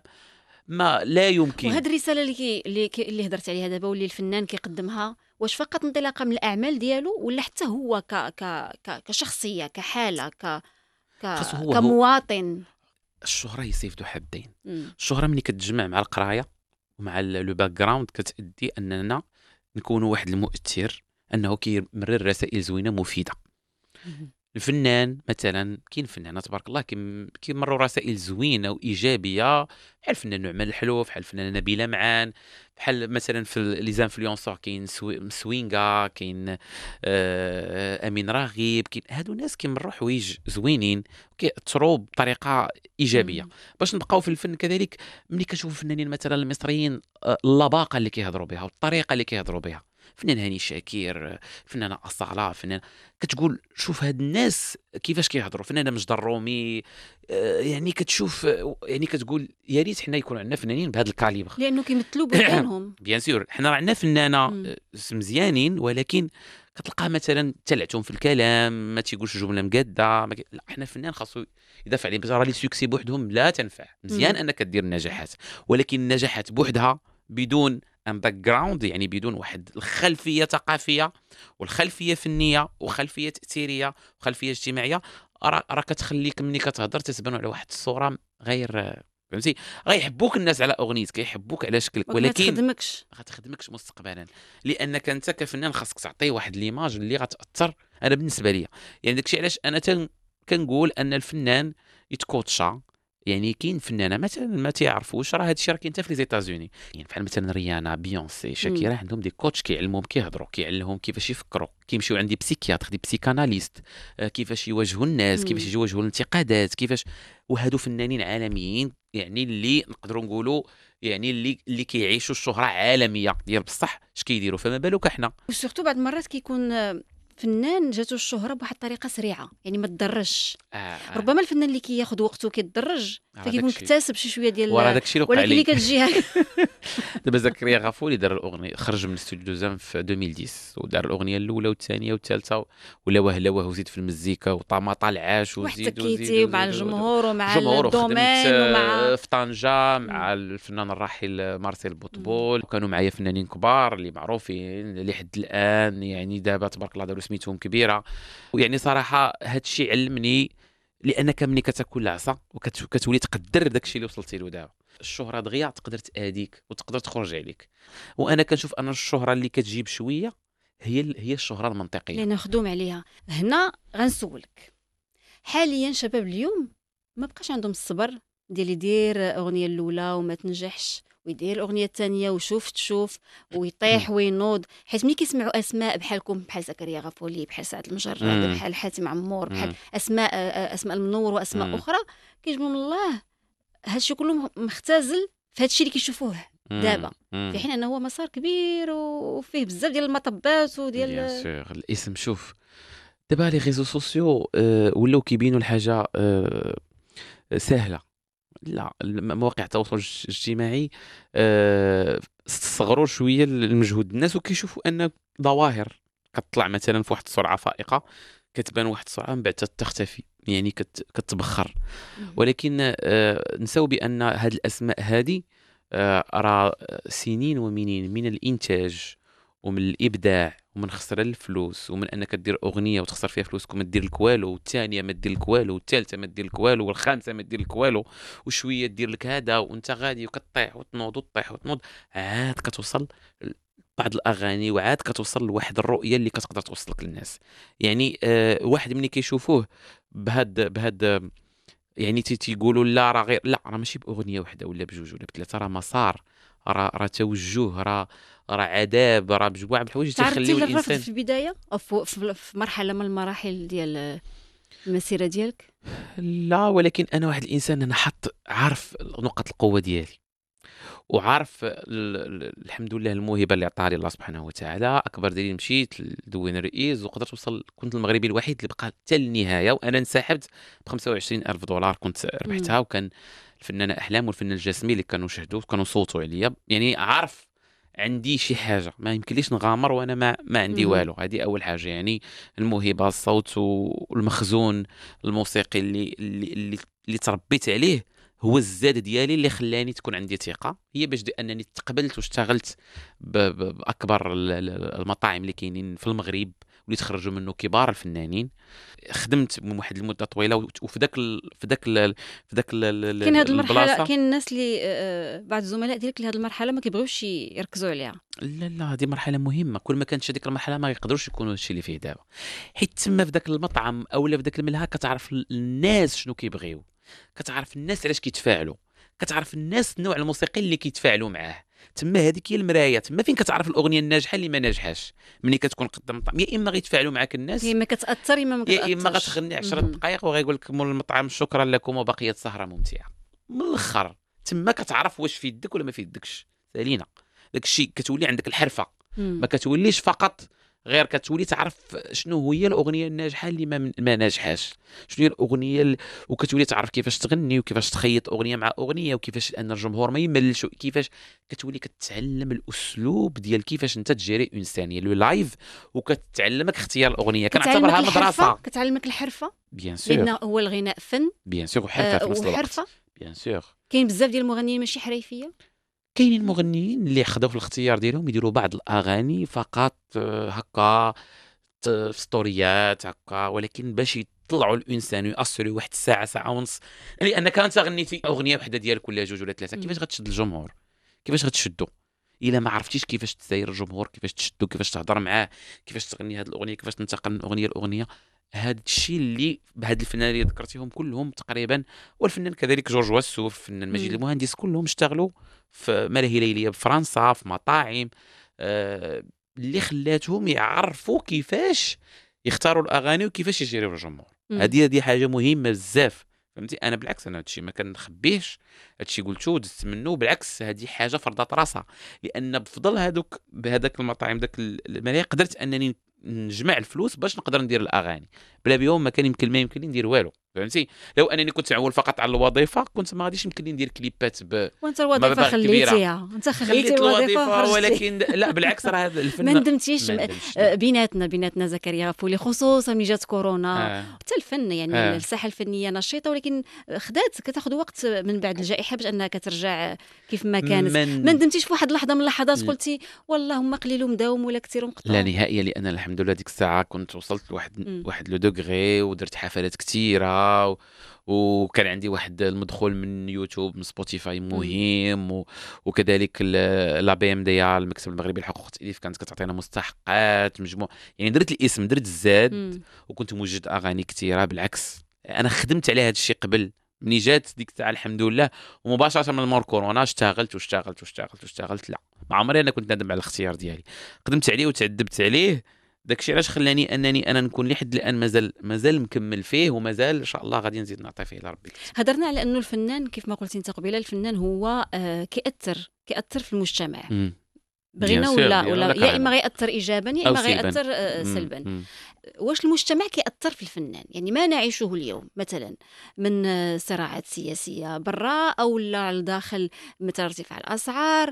ما لا يمكن. وهاد الرساله اللي كي اللي, كي اللي هضرت عليها دابا واللي الفنان كيقدمها، واش فقط انطلاقا من الاعمال ديالو، ولا حتى هو ك ك ك كشخصيه، كحاله، ك ك خاصو هو- هو- كمواطن. الشهرة هي سيف ذو حدين. مم. الشهرة ملي كتجمع مع القرايه ومع ال- لو باك جراوند كتأدي اننا نكونوا واحد المؤثر، انه كيمرر رسائل زوينه مفيده. مم. الفنان مثلا، كاين فنانات تبارك الله كيم- كيمروا رسائل زوينه وايجابيه، بحال الفنان نعمان الحلوف، بحال الفنانه نبيله معان، بحال مثلا في لي زانفلونسور كاين سوي- مسوينغا، كاين آه امين راغب، كاين هادو ناس كيمروا حوايج زوينين وكيأثروا بطريقه ايجابيه. مم. باش نبقاو في الفن كذلك، ملي كنشوف الفنانين مثلا المصريين آه، اللباقه اللي كيهضروا بها والطريقه اللي كيهضروا بها، فنان هاني شاكر، فنانه اصاله، فنان كتقول شوف هاد الناس كيفاش كيهضروا، فنانه مجد الرومي، آه، يعني كتشوف آه، يعني كتقول يا ريت حنا يكون عندنا فنانين بهذا الكاليبر. لانه كيمثلوا بلدانهم. بيان سور حنا راه عندنا فنانه مم. آه، مزيانين، ولكن كتلقاه مثلا تلعتهم في الكلام، ما تيقولش جمله مقاده، ما كي... لا حنا فنان خاصو يدافع عليه. راه لي سوكسي بوحدهم لا تنفع، مزيان مم. انك دير النجاحات، ولكن النجاحات بوحدها بدون ان باك جراوند، يعني بدون واحد الخلفيه ثقافيه والخلفيه فنيه وخلفيه تاثيريه وخلفيه اجتماعيه، راه راه كتخليك ملي كتهضر تتبان على واحد الصوره غير، فهمتي. غيحبوك الناس على اغنيتك، يحبوك على شكلك، ما ولكن تخدمكش. ما غتخدمكش مستقبلا، لانك انت كفنان خاصك تعطي واحد ليماج اللي غتاثر. انا بالنسبه لي يعني داكشي علاش انا تن كنقول ان الفنان يتكوتشا. يعني كاين فنانه مثلا ما تيعرفوش، راه هادشي راه كاين حتى في لي زيتازوني، يعني بحال مثلا ريانا، بيونسي، شاكيرا، عندهم دي كوتش كيعلموهم كيهضروا، كيعلموهم كيفاش يفكروا، كيمشيو عندي بسيكياتر، دي بسيكاناليست، آه، كيفاش يواجهوا الناس، مم. كيفاش يواجهوا الانتقادات، كيفاش. وهادو فنانين عالميين، يعني اللي نقدروا نقولوا يعني اللي اللي كيعيشوا الشهره عالميه ديال بصح اش كيديروا، فما بالك احنا. وسورتو بعض المرات كيكون آه، فنان جاتو الشهره بواحد الطريقه سريعه، يعني ما تدرجش. آه آه. ربما الفنان اللي كياخذ وقته كيتدرج آه، فكيكون داكشي. اكتسب شي شويه ديال وراه داكشي اللي وقع ولكن اللي لي كتجي هكا. دابا زكريا غافولي دار الاغنيه، خرج من استوديو دوزان في ألفين وعشرة ودار الاغنيه الاولى والثانيه والثالثه، ولا وهله واه وزيد في المزيكا وطماطا العاش وزيد وزيد واحتكيتي مع وزيد الجمهور ومع الجمهور، وخدمت الدومين ومع في طنجة مم. مع الفنان الراحل مارسيل بوطبول، وكانوا معايا فنانين كبار اللي معروفين لحد الان، يعني دابا تبارك الله داروا سميتهم كبيره. ويعني صراحه هذا الشيء علمني، لانك ملي كتاكل العصا وكتولي تقدر داك الشيء اللي وصلتي له دابا. الشهره دغيا تقدر تاديك وتقدر تخرج عليك، وانا كنشوف ان الشهره اللي كتجيب شويه هي ال- هي الشهره المنطقيه. لأنه مخدوم عليها. هنا غنسولك، حاليا شباب اليوم ما بقاش عندهم الصبر ديال يدير اغنيه الاولى وما تنجحش، ويدير الاغنيه الثانيه وشوف تشوف ويطيح وينوض، حيت ملي كيسمعوا اسماء بحالكم، بحال زكريا غافولي، بحال سعد المجرد، مم. بحال حاتم عمور، بحال مم. اسماء آه، اسماء المنور واسماء مم. اخرى، كيجبهم الله هادشي كله مختزل في هادشي اللي كيشوفوه مم. دابا مم. في حين انه هو مسار كبير وفيه بزاف ديال المطبات وديال بيان سور الاسم. شوف دابا لي ريزو سوسيو آه، ولاو كيبينوا الحاجه آه، سهله. لا الم- مواقع التواصل الج- الاجتماعي آه، صغروا شويه المجهود الناس وكيشوفوا ان ظواهر كتطلع مثلا في واحد السرعه فائقه، كتبان واحد السرعه من بعد تختفي، يعني كت كتبخر. ولكن آه، نساو بان هاد الاسماء هذه آه، راه سنين ومنين من الانتاج ومن الابداع ومن خسر الفلوس ومن انك دير اغنيه وتخسر فيها فلوسك وما دير لك والو، والثانيه ما دير لك والو، والثالثه ما دير لك والو، والخامسه ما دير لك والو، وشويه دير لك هذا وانت غادي وكطيح وتنوض وتطيح وتنوض، عاد كتوصل ل- بعض الاغاني وعاد كتوصل لواحد الرؤيه اللي كتقدر توصلك للناس. يعني آه واحد ملي كيشوفوه بهاد بهاد يعني تي تيقولوا لا راه غير، لا راه ماشي باغنيه واحده ولا بجوج ولا بثلاثه، راه مسار، راه راه توجه، راه راه عذاب، راه بجموع من الحوايج تعرضتي تيخليو للرفض الانسان. في البدايه او في, في, في مرحله من المراحل ديال المسيره ديالك؟ لا ولكن انا واحد الانسان انا حط عارف نقط القوه ديالي وعارف ال- ال- الحمد لله الموهبه اللي عطاها لي الله سبحانه وتعالى. اكبر دليل مشيت لدوين الرئيس وقدرت اوصل، كنت المغربي الوحيد اللي بقى حتى للنهايه وانا انسحبت ب خمسة وعشرين ألف دولار كنت ربحتها. وكان الفنانه احلام والفنان الجسمي اللي كانوا شهدوا كانوا صوتوا عليا، يعني عارف عندي شي حاجه ما يمكنليش نغامر وانا ما ما عندي مم. والو. هذه اول حاجه، يعني الموهبه، الصوت والمخزون الموسيقي اللي اللي اللي, اللي تربيت عليه هو الزاد ديالي اللي خلاني تكون عندي ثقه. هي باش دي انني تقبلت واشتغلت ب- ب- باكبر ال- ال- المطاعم اللي كاينين في المغرب واللي تخرجوا منه كبار الفنانين. خدمت من واحد المده طويله وت- وفي ذاك ال... في ذاك ال... في ذاك ال... ال- كاين هذه المرحله، البلاصه. كاين الناس اللي آه، بعض الزملاء ديالك اللي هذه المرحله ما كيبغيوش يركزوا عليها. لا لا هذه مرحله مهمه، كل ما كانتش هذيك المرحله ما يقدروش يكونوا الشيء اللي فيه دابا، حيت تما في ذاك المطعم او في ذاك الملهى كتعرف ال- الناس شنو كيبغيو، كتعرف الناس علاش كيتفاعلوا، كتعرف الناس النوع الموسيقي اللي كيتفاعلوا معاه. تما هذيك هي المرايه، تما فين كتعرف الاغنيه الناجحه اللي ما ناجحاش. ملي كتكون قدام المطعم يا اما غيتفاعلوا معاك الناس هي ما كتاثر اما ما يا كتاثرش. اما غتغني عشرة مم. دقائق وغيقول لك مول المطعم شكرا لكم وبقيت سهره ممتعه. من الاخر تما كتعرف واش في يدك ولا ما في يدكش. سالينا داك الشيء كتولي عندك الحرفه، مم. ما كتوليش فقط غير كتولي تعرف شنو هي الاغنيه الناجحه اللي ما, ما ناجحاش، شنو هي الاغنيه اللي... وكتولي تعرف كيفاش تغني وكيفاش تخيط اغنيه مع اغنيه وكيفاش ان الجمهور ما يملش، كيفاش كتولي كتعلم الاسلوب ديال كيفاش انت تجيري اون ثانيه لو لايف، وكتعلمك اختيار الاغنيه. كنعتبرها كتعلمك الحرفة، مدرسه. كتعلمك الحرفه بيان سور لان هو الغناء فن بيان سور وحرفه آه، في نفس الوقت. وحرفه. بيان سور كاين بزاف ديال المغنيين ماشي حريفيه. كاينين مغنيين اللي خداو في الاختيار ديالهم يديروا بعض الاغاني فقط آه، هكا ت- في ستوريات هكا، ولكن باش يطلعوا الانسان ويأثروا واحد الساعه ساعه ونص، لانك انت غنيتي اغنيه وحده ديالك ولا جوج ولا ثلاثه، كيفاش غتشد الجمهور؟ كيفاش غتشدو الا ما عرفتيش كيفاش تساير الجمهور، كيفاش تشدو، كيفاش تهضر معاه، كيفاش تغني هذه الاغنيه، كيفاش تنتقل من اغنيه لاغنيه. هذا الشيء اللي بهاد الفنانين اللي ذكرتيهم كلهم تقريبا، والفنان كذلك جورج وسوف، الفنان مجيد مم. المهندس، كلهم اشتغلوا في ملاهي ليليه بفرنسا في مطاعم آه اللي خلاتهم يعرفوا كيفاش يختاروا الاغاني وكيفاش يجريوا الجمهور. مم. هذه هذه حاجه مهمه بزاف، فهمتي؟ انا بالعكس انا هادشي ما كنخبيهش، هادشي قلتو ودزت منه، بالعكس هذه حاجه فرضات راسها، لان بفضل هذوك بهذاك المطاعم داك الملاهي قدرت انني نجمع الفلوس باش نقدر ندير الاغاني. بلا بيهم ما كان يمكن ما يمكن لي ندير والو، فهمتي؟ لو انني كنت معول فقط على الوظيفه كنت ما غاديش يمكن لي ندير كليبات ب وانت الوظيفه مبالغ كبيرة. خليتيها، انت خليتي خليت الوظيفه الوظيفه، وخرجتي. ولكن لا بالعكس راه هذا الفن ما ندمتيش ما م- ندمتش. آه، بيناتنا بيناتنا زكريا غفولي، خصوصا ملي جات كورونا آه. حتى الفن، يعني آه. الساحه الفنيه نشيطه، ولكن خدات كتاخذ وقت من بعد الجائحه باش انها كترجع كيف ما كانت. من- ما ندمتيش في واحد اللحظه من اللحظات لا. قلتي والله هما قليل مداوم ولا كثير مقطع؟ لا نهائيا، لان الحمد لله ديك الساعه كنت وصلت لواحد مم. واحد لو دوغري ودرت حفلات كثيره و... وكان عندي واحد المدخول من يوتيوب من سبوتيفاي مهم و... وكذلك ال- لا بي ام دي المكتب المغربي لحقوق التاليف كانت كتعطينا مستحقات مجموع، يعني درت الاسم درت الزاد مم. وكنت موجد اغاني كثيره. بالعكس انا خدمت على هذا الشيء قبل مني جات ديك الساعه الحمد لله، ومباشره من مور كورونا اشتغلت واشتغلت واشتغلت واشتغلت. لا ما عمري انا كنت ندم على الاختيار ديالي، قدمت عليه وتعذبت عليه. داكشي علاش خلاني انني انا نكون لحد الان مازال مازال مكمل فيه، ومازال ان شاء الله غادي نزيد نعطي فيه الى ربي. هضرنا على انه الفنان كيف ما قلتي انت قبيله، الفنان هو آه كيأثر كيأثر في المجتمع مم. بغينا Bien sûr, ولا bien ولا sûr، يا اما carrément. غيأثر ايجابا يا أو اما سلباً. غيأثر آه، مم. سلبا. مم. واش المجتمع كيأثر في الفنان؟ يعني ما نعيشه اليوم مثلا من آه، صراعات سياسية برا أو لا على الداخل، مثل ارتفاع الأسعار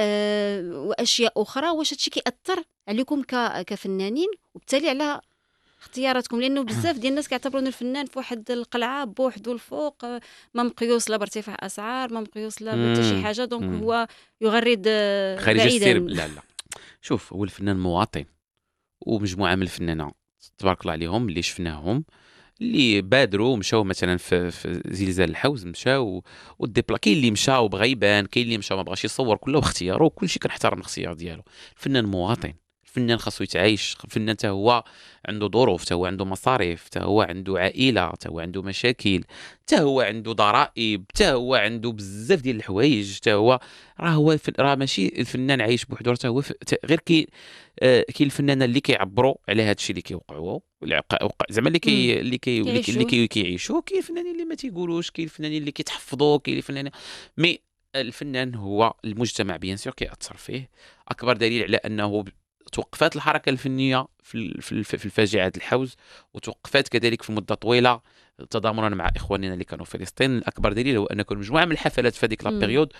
آه، وأشياء أخرى، واش هادشي كيأثر عليكم ك- كفنانين وبالتالي على اختياراتكم؟ لأنه بزاف ديال الناس كيعتبروا أن الفنان في واحد القلعة بوحدو الفوق، آه، ما مقيوس لا بارتفاع أسعار، ما مقيوس لا بحتى شي مم. حاجة، دونك مم. هو يغرد آه، خارج السير، بعيدا. لا لا. شوف، هو الفنان مواطن، ومجموعة من الفنانة تبارك الله عليهم اللي شفناهم اللي بادروا مشاو مثلا في, في زلزال الحوز، مشاو وديبلا. كاين اللي مشى وبغى يبان، كاين اللي مشى ما بغاش يصور، كله باختياره وكل شيء كنحترم الاختيار ديالو. الفنان مواطن، الفنان خاصو يتعايش، الفنان حتى هو عنده ظروف، حتى هو عنده مصاريف، حتى هو عنده عائله، حتى هو عنده مشاكل، حتى هو عنده ضرائب، حتى هو عنده بزاف ديال الحوايج، حتى هو راه هو فن... راه ماشي الفنان عايش بوحدو، حتى هو ف... تا- غير كي آه، كاين الفنانه اللي كيعبروا على هذا الشيء اللي كيوقعوا اللي عق- وقع- زعما اللي مم. كي اللي كي اللي كي- اللي كيعيشوه. كي- كيعيشوا. كاين الفنانين اللي ما تيقولوش، كاين الفنانين اللي كيتحفظوا، كاين الفنانين مي الفنان هو المجتمع بيان سور كيأثر فيه. اكبر دليل على انه ب- توقفات الحركه الفنيه في ال- في الف- في الفاجعه الحوز، وتوقفات كذلك في مده طويله تضامنا مع اخواننا اللي كانوا في فلسطين. الاكبر دليل هو ان كل مجموعه من الحفلات في هذيك لا مم. بيريود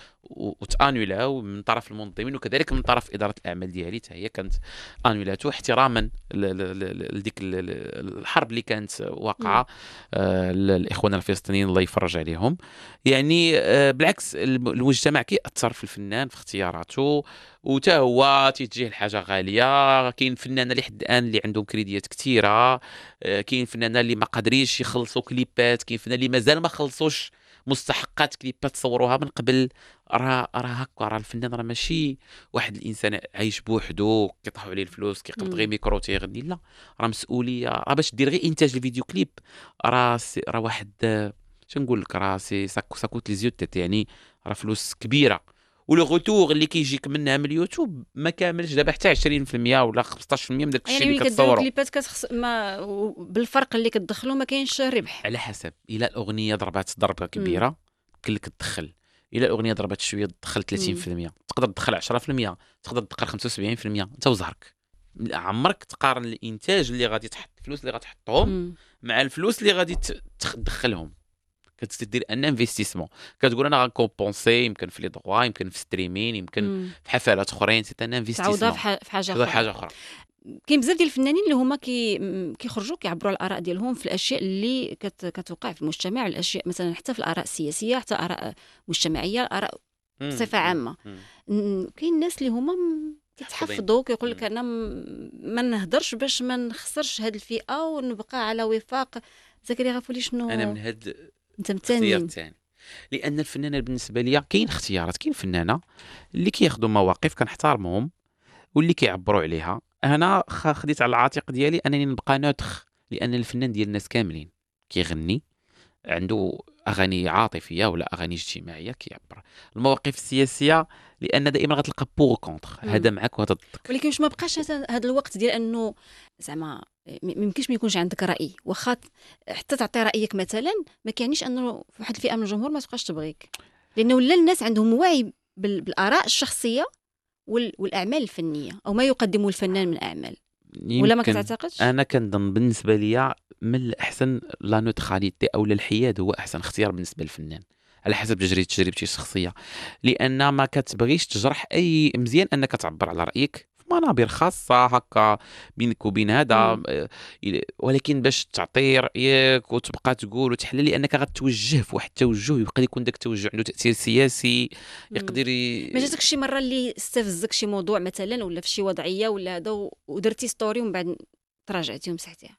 وتانولاو من طرف المنظمين، وكذلك من طرف اداره الاعمال ديالي حتى هي كانت انولاتو احتراما ل- ل- ل- لديك ال- ال- الحرب اللي كانت واقعه آه، الاخوان الفلسطينيين الله يفرج عليهم. يعني آه، بالعكس الم- المجتمع كيأثر في الفنان في اختياراته، وتا هو تيتجه لحاجه غاليه. كاين فنانه لحد الان اللي عندهم كريديات كثيره، آه، كاين فنانه اللي ما قادريش يخلصوا كليبات، كاين فنانه اللي مازال ما خلصوش مستحقات كليبات صوروها من قبل. راه راه هكا، راه الفنان راه ماشي واحد الانسان عايش بوحدو كيطيحوا عليه الفلوس كيقبض غير مم. ميكرو تيغني، لا. راه مسؤوليه، راه باش دير غير انتاج الفيديو كليب راه سي- راه واحد آه، شنقول لك، راه سي ساكو ساكوت لي زيوت تيت، يعني راه فلوس كبيره. ولو غوتور اللي كيجيك منها من اليوتيوب ما كاملش دابا حتى عشرين في المية ولا خمسطاش في المية من داك الشيء يعني اللي ملي كديروا كتصوروا. كليبات كتخص ما و- بالفرق اللي كتدخلوا ما كاينش ربح. على حسب، الا الاغنيه ضربات ضربه مم. كبيره كلك تدخل، الا الاغنيه ضربت شويه تدخل ثلاثين في المية، تقدر تدخل عشرة في المية، تقدر تدخل خمسة وسبعين في المية، انت وزهرك. عمرك تقارن الانتاج اللي غادي تحط، الفلوس اللي غتحطهم مم. مع الفلوس اللي غادي ت- تدخلهم. كتدير ان انفستيسمون، كتقول انا غنكومبونسي، يمكن في لي دغوا، يمكن في ستريمين، يمكن مم. في حفلات اخرين، سي ان تعوضها انفستيسمون في ح- في حاجه كذا اخرى. حاجه اخرى. كاين بزاف ديال الفنانين اللي هما كي م- كيخرجوا كيعبروا على الاراء ديالهم في الاشياء اللي كت... كتوقع في المجتمع، الاشياء مثلا حتى في الاراء السياسيه، حتى اراء مجتمعيه، اراء مم. بصفه عامه. مم. ن- كاين الناس اللي هما م- كيتحفظوا، كيقول لك مم. انا م- ما نهضرش باش ما نخسرش هذه الفئه ونبقى على وفاق. زكريا غافولي شنو انا من هاد انت الاختيار مثاني؟ الثاني، لان الفنانه بالنسبه لي كاين اختيارات، كاين فنانه اللي كياخذوا مواقف كنحترمهم واللي كيعبروا عليها. انا خ- خديت على العاتق ديالي انني نبقى نوتخ، لان الفنان ديال الناس كاملين كيغني، عنده اغاني عاطفيه ولا اغاني اجتماعيه كيعبر. المواقف السياسيه لان دائما غتلقى بور كونتر، هذا مم. معك وهذا ضدك. ولكن واش ما بقاش هذا هذا الوقت ديال انه زعما ما يمكنش ما يكونش عندك راي، واخا حتى تعطي رايك مثلا ما كيعنيش انه في واحد الفئه من الجمهور ما تبقاش تبغيك، لانه ولا الناس عندهم وعي بال- بالاراء الشخصيه وال- والاعمال الفنيه او ما يقدمه الفنان من اعمال، ولا ما يمكن كتعتقدش؟ انا كنظن بالنسبه ليا من الاحسن لا نوتراليتي او الحياد هو احسن اختيار بالنسبه للفنان، على حسب تجربه تجربتي الشخصيه. لان ما كتبغيش تجرح اي، مزيان انك تعبر على رايك في منابر خاصه هكا بينك وبين هذا مم. آه، إلى- ولكن باش تعطي رايك وتبقى تقول وتحلل، لانك غتوجه في واحد التوجه، يبقى يكون داك التوجه عنده تاثير سياسي مم. يقدر ي... ما جاتك شي مره اللي استفزك شي موضوع مثلا ولا في شي وضعيه ولا هذا و- ودرتي ستوري ومن بعد تراجعتي ومسحتيها؟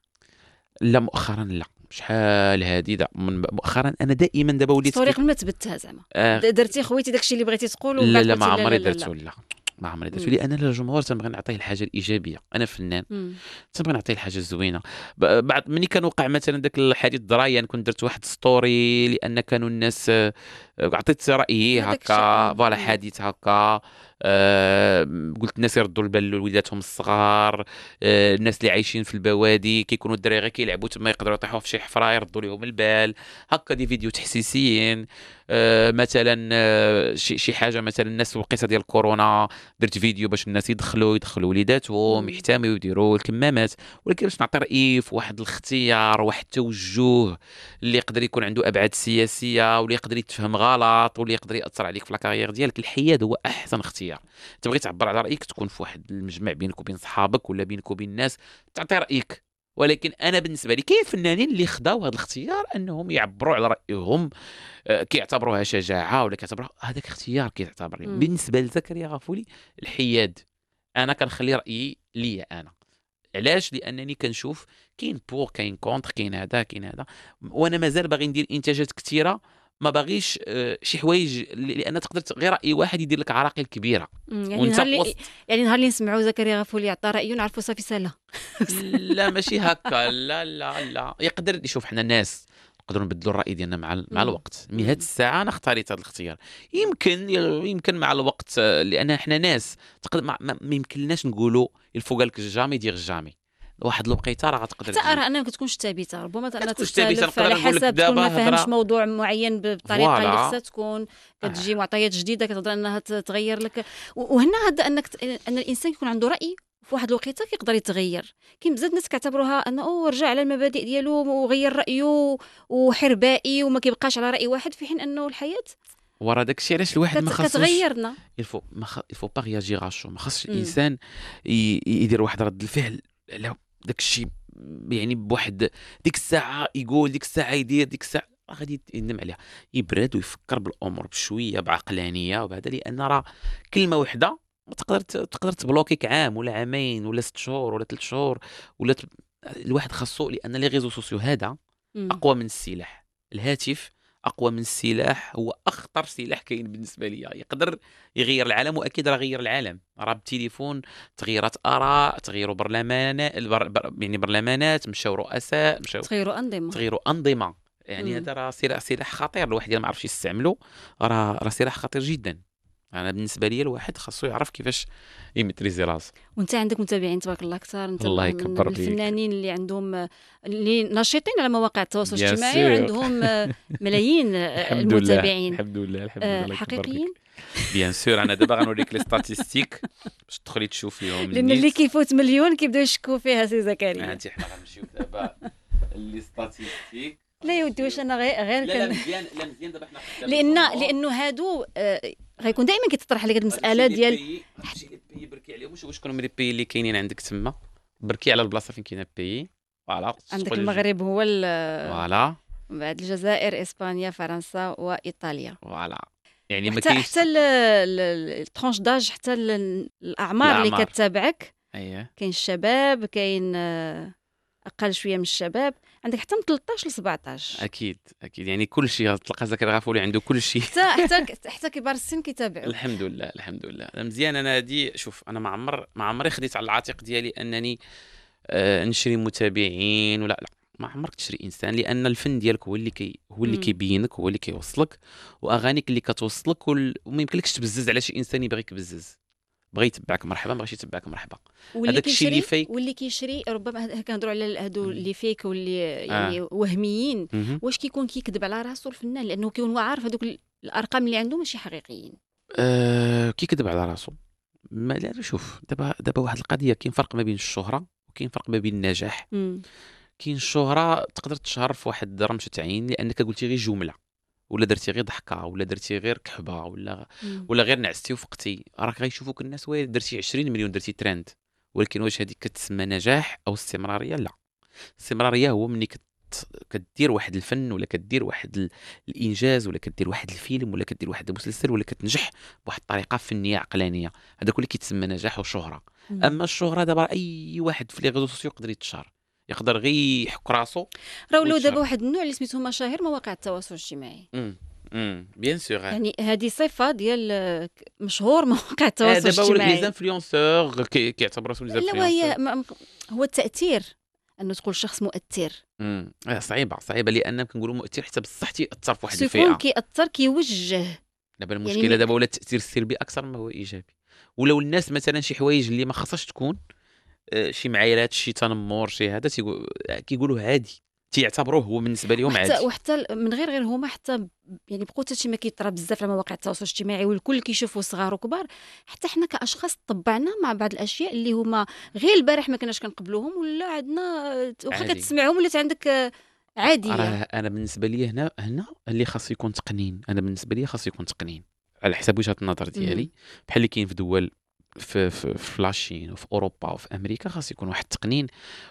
لا مؤخرا لا، شحال هادي دا من مؤخرا انا دائما دابا وليت ستوري في- قبل ما تبتها زعما آه، د- درتي خويتي داكشي اللي بغيتي تقول ومن لا بعد لا ما قلتي عمري لا لا درتو، لا. لا ما عمري درتو، مم. لان الجمهور تنبغي نعطيه الحاجه الايجابيه. انا فنان مم. تنبغي نعطيه الحاجه الزوينه. ب- بعد ملي كان وقع مثلا داك الحديث الدرايا، كنت درت واحد ستوري لان كانوا الناس آه، عطيت رايي هذاك هكا الشيء. فوالا مم. حديث هكا. آه، قلت الناس يردوا البال لوليداتهم الصغار. آه، الناس اللي عايشين في البوادي كيكونوا الدراري غير كيلعبوا تما يقدروا يطيحوا في شي حفره يردوا لهم البال هكا. دي فيديو تحسيسيين. آه، مثلا آه، شي شي حاجه مثلا الناس القصه ديال كورونا درت فيديو باش الناس يدخلوا يدخلوا وليداتهم مم. يحتموا يديروا الكمامات. ولكن باش نعطي رايي في واحد الاختيار واحد التوجه اللي يقدر يكون عنده ابعاد سياسيه واللي يقدر يتفهم غلط واللي يقدر ياثر عليك في لاكارير ديالك، الحياد هو احسن اختيار. تبغي تعبر على رايك تكون في واحد المجمع بينك وبين صحابك ولا بينك وبين الناس تعطي رايك. ولكن انا بالنسبه لي كاين فنانين اللي خداو هذا الاختيار انهم يعبروا على رايهم. آه، كيعتبروها شجاعه ولا كيعتبروها هذاك اختيار كيعتبر. مم. بالنسبه لزكريا غافولي الحياد انا كنخلي رايي ليا انا. علاش؟ لانني كنشوف كاين بور كاين كونتر كاين هذا كاين هذا، وانا مازال باغي ندير انتاجات كثيره. ما باغيش آه، شي حوايج اللي- لان تقدر غير راي واحد يدير لك عراقيل كبيره. مم. يعني وانت نهار اللي وسط. يعني نهار اللي نسمعوا زكريا غفولي يعطى رايه نعرفوا صافي سالا. لا ماشي هكا، لا لا لا يقدر يشوف. حنا ناس نقدروا نبدلوا الراي ديالنا مع ال- مع مم. الوقت. من مم. هاد الساعه انا اختاريت هذا الاختيار. يمكن يمكن مع الوقت آه، لان حنا ناس تقدر ما, ما ما يمكنناش نقولوا الفوق قالك جامي دير جامي. واحد الوقيته راه غتقدر حتى تجي. ارى انها ما كتكونش ثابته، ربما انها كتكونش ثابتة، تختلف نقدر على نقول لك حسب دابا تكون ما فهمش هضرة- موضوع معين بالطريقه اللي فوالا. خصها تكون، كتجي آه. معطيات جديده كتقدر انها ت- تغير لك. و- وهنا هذا انك ت- ان الانسان يكون عنده راي في واحد الوقيته كيقدر يتغير. كاين بزاف الناس كيعتبروها انه أوه رجع على المبادئ ديالو وغير رايه وحربائي وما كيبقاش على راي واحد، في حين انه الحياه ورا داك الشيء علاش الواحد ما كت- خاصوش كتغيرنا. الفو ما خ... الفو با رياجير شو ما خاصش مم. الانسان ي... يدير واحد رد الفعل على داك الشيء يعني بواحد ديك الساعه يقول ديك الساعه يدير ديك الساعه غادي يندم عليها. يبرد ويفكر بالامور بشويه بعقلانيه وبهذا، لان راه كلمه وحده تقدر ت- تقدر تبلوكيك عام ولا عامين ولا ست شهور ولا ثلاث شهور ولا ت... الواحد خاصو، لان لي ريزو سوسيو هذا مم. اقوى من السلاح. الهاتف اقوى من السلاح، هو اخطر سلاح كاين بالنسبه لي. يقدر يغير العالم، واكيد راه غير العالم. راه بالتليفون تغيرات اراء، تغيروا برلمانات البر... بر... يعني برلمانات، مشاو رؤساء، مشاو تغيروا انظمه. تغيروا انظمه. يعني مم. هذا راه سلاح سلاح خطير. الواحد اللي ما عرفش يستعمله راه راه سلاح خطير جدا. انا بالنسبه لي الواحد خاصو يعرف كيفاش يمتريزي راسو. وانت عندك متابعين تبارك الله كثار، انت الله من يكبر بيك. الفنانين اللي عندهم اللي ناشطين على مواقع التواصل Bien الاجتماعي sûr. وعندهم ملايين الحمد لله المتابعين. الحمد لله الحمد آه، لله الله يكبر بيك. حقيقيين، بيان سور. انا دابا غنوريك لي ستاتيستيك باش تدخلي تشوفيهم. لان اللي كيفوت مليون كيبداو يشكوا فيها سي زكريا. انت حنا غنمشيو دابا لي ستاتيستيك. لا يا ودي واش انا غير غير لا لا كان مزيان، لا مزيان. دابا حنا قدام لان الجمهور. لانه هادو آه، غيكون دائما كيتطرح عليك هاد المساله غتمشي لي ديال بيي- غتمشي لي بيي بركي عليهم. واش شكون هما لي بيي اللي كاينين عندك تما؟ بركي على البلاصه فين كاينه بيي. فوالا عندك تدخل- المغرب هو ال- فوالا من بعد الجزائر، اسبانيا، فرنسا وايطاليا. فوالا يعني ما حتى كاينش. حتى ال- ال- الترونش داج، حتى ال- الاعمار اللي الأعمار. كتتابعك، اييه كاين الشباب، كاين آه، اقل شويه من الشباب، عندك حتى من ثلاثطاش ل سبعطاش. اكيد اكيد. يعني كل شيء تلقى زكريا غافولي عنده كل شيء. حتى حتى حتى كبار السن كيتابعوا. الحمد لله الحمد لله. أنا مزيان. انا هادي شوف، انا ما عمر ما عمري خديت على العاتق ديالي انني آه نشري متابعين ولا لا. ما عمرك تشري انسان، لان الفن ديالك هو اللي كي هو اللي مم. كيبينك، هو اللي كيوصلك، واغانيك اللي كتوصلك وال... وما يمكنلكش تبزز على شي انسان يبغيك يبزز. بغى يتبعك مرحبا، ما بغاش يتبعك مرحبا. واللي هذاك الشيء اللي كيشري فيك. واللي كيشري ربما هاد- كنهضروا على هادو اللي فيك واللي يعني آه. وهميين. مهم. واش كيكون كيكذب على راسو الفنان لانه كيكون هو عارف هذوك ال- الارقام اللي عنده ماشي حقيقيين؟ آه كيكذب على راسو. ما لا شوف، دابا دابا واحد القضيه، كاين فرق ما بين الشهره وكاين فرق ما بين النجاح. مم. كاين الشهره تقدر تشهر في واحد رمشه عين لانك قلتي غير جمله، ولا درتي غير ضحكه، ولا درتي غير كحبه، ولا مم. ولا غير نعستي وفقتي، راك غيشوفوك الناس وي درتي عشرين مليون، درتي ترند. ولكن واش هذيك كتسمى نجاح او استمراريه؟ لا. الاستمراريه هو ملي كت كدير واحد الفن، ولا كدير واحد ال... الانجاز، ولا كدير واحد الفيلم، ولا كدير واحد المسلسل، ولا كتنجح بواحد الطريقه فنيه عقلانيه. هذا كله كيتسمى نجاح وشهره. مم. اما الشهره دابا اي واحد في لي ريزو سوسيو يقدر يتشهر، يقدر غير يحك راسو. راه ولاو وتشهر. دابا واحد النوع اللي سميتو مشاهير مواقع التواصل الاجتماعي. امم امم بيان سور. يعني هذه صفه ديال آه، مشهور مواقع آه، التواصل دابا ولي الاجتماعي. زانفلونسور كيعتبروا راسهم لي لا وهي زانفلونسور. ما- هو التاثير انه تقول شخص مؤثر. امم آه، صعيبه صعيبه لان كنقولوا مؤثر حتى بصح تيأثر في واحد سيكون الفئه. كيأثر كيوجه. دابا يعني المشكله مي- دابا ولا التاثير السلبي اكثر ما هو ايجابي. ولو الناس مثلا شي حوايج اللي ما خاصهاش تكون، آه، شي معايرات شي تنمر شي هذا تيقول كيقولوا عادي، تيعتبروه هو بالنسبه لهم وحتى عادي. وحتى ال- من غير غير هما حتى ب- يعني بقوا حتى شي ما كيطرا بزاف على مواقع التواصل الاجتماعي والكل كيشوفوا صغار وكبار. حتى حنا كاشخاص طبعنا مع بعض الاشياء اللي هما غير البارح ما كناش كنقبلوهم، ولا عندنا واخا عادي. كتسمعهم ولات عندك آه، عاديه. راه انا بالنسبه لي هنا هنا اللي خاص يكون تقنين. انا بالنسبه لي خاص يكون تقنين على حسب وجهه النظر ديالي. بحال اللي كاين في دول في في في لاشين وفي اوروبا وفي امريكا خاص يكون واحد التقنين،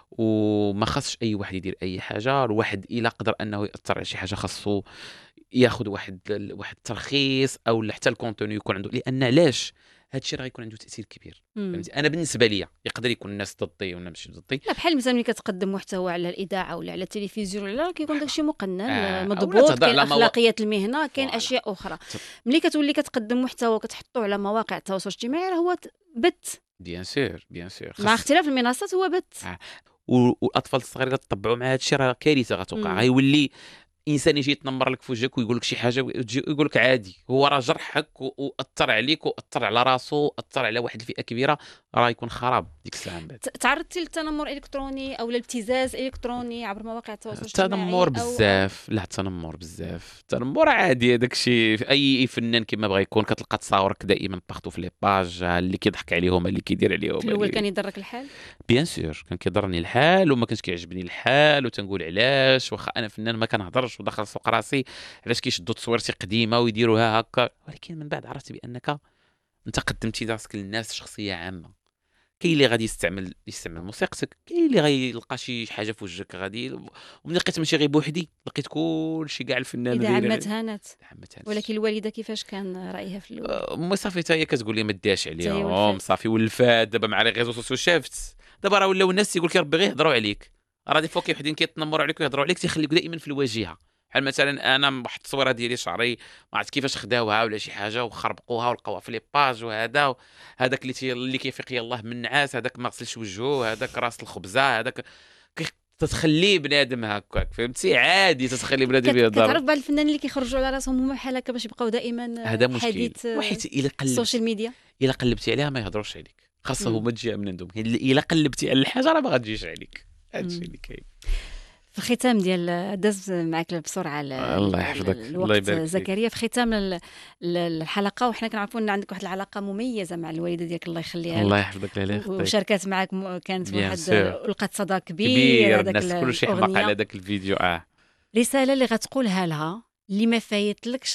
وما خاصش اي واحد يدير اي حاجه. الواحد الا قدر انه ياثر على شي حاجه خاصو ياخذ واحد واحد الترخيص او حتى الكونتوني يكون عنده. لان علاش هادشي راه يكون عنده تاثير كبير. مم. فهمتي؟ انا بالنسبه لي يقدر يكون الناس ضدي ولا ماشي ضدي. لا بحال مثلا ملي كتقدم محتوى على الاذاعه ولا على التلفزيون ولا كيكون داكشي مقنن آه، أولا مضبوط، تهضر كاين على موا- اخلاقيات المهنه، كاين فوالا. اشياء اخرى. ت- ملي كتولي كتقدم محتوى وكتحطوه على مواقع التواصل الاجتماعي راه هو ت- بت بيان سور بيان سور مع خاص. اختلاف المنصات هو بت. آه. و- والاطفال الصغار الا تطبعوا مع هادشي راه كارثه غتوقع. مم. غيولي انسان يجي يتنمر لك في وجهك ويقول لك شي حاجه وتجي يقول لك عادي، هو راه جرحك و- واثر عليك واثر على راسو، اثر على واحد الفئه كبيره، راه يكون خراب ديك الساعه من بعد. ت- تعرضتي للتنمر الالكتروني او الابتزاز الالكتروني عبر مواقع التواصل الاجتماعي؟ التنمر أو- بزاف. لا التنمر بزاف. التنمر عادي، هذاك الشيء في اي فنان كما بغى يكون كتلقى تصاورك دائما باغتو في لي باج، اللي كيضحك عليهم اللي كيدير عليهم. في الاول اللي- كان يضرك الحال. بيان سور كان كيضرني الحال وما كانش كيعجبني الحال، وتنقول علاش واخا انا فنان ما كنهضرش وداخل سوق راسي علاش كيشدوا تصويرتي قديمه ويديروها هكا. ولكن من بعد عرفت بانك انت قدمتي راسك للناس شخصيه عامه. كاين اللي غادي يستعمل يستعمل موسيقتك، كاين اللي غيلقى شي حاجه في وجهك غادي. وملي لقيت ماشي غير بوحدي، لقيت كلشي كاع الفنان اذا داير- عمت هانت. عمت هادشي. ولكن الوالده كيفاش كان رايها في الاول؟ آه، امي صافي حتى هي كتقول لي ما دياش هي عليهم ولفات. صافي ولفات. دابا مع لي ريزو سوسيو شافت دابا راه ولاو الناس تيقول لك ربي غير يهضروا عليك. راه دي فوا كاين وحدين كيتنمروا عليك ويهضروا عليك تيخليك دائما في الواجهه. بحال مثلا انا واحد التصويره ديالي شعري ما عرفت كيفاش خداوها ولا شي حاجه وخربقوها ولقاوها في لي باج، وهذا هذاك اللي تي اللي كيفيق يلاه من نعاس، هذاك ما غسلش وجهه، هذاك راس الخبزه، هذاك كي- تتخليه بنادم هكاك. فهمتي؟ عادي تتخلي بنادم كت- يهضر. كتعرف بعض الفنانين اللي كيخرجوا على راسهم هما بحال هكا باش يبقاو دائما هذا مشكل. حديث آه، وحيت الا قلبت السوشيال ميديا. الا قلبتي عليها ما يهضروش عليك، خاصه مم. هما تجي من عندهم. الا قلبتي على الحاجه راه ما غاتجيش عليك. هذا الشيء مم. اللي كاين. في الختام ديال داز معك بسرعه ال- الله ال- يحفظك. الوقت الله يبارك فيك. زكريا، في ختام ال- ال- الحلقه وحنا كنعرفوا ان عندك واحد العلاقه مميزه مع الوالده ديالك الله يخليها الله لك، يحفظك لاله اختي. وشاركات معك م- كانت Bien واحد sûr. لقات صدى كبير. كبير هذاك الناس ال- كلشي حماق على الأغنية. ذاك الفيديو. اه رساله اللي غتقولها لها اللي ما فايتلكش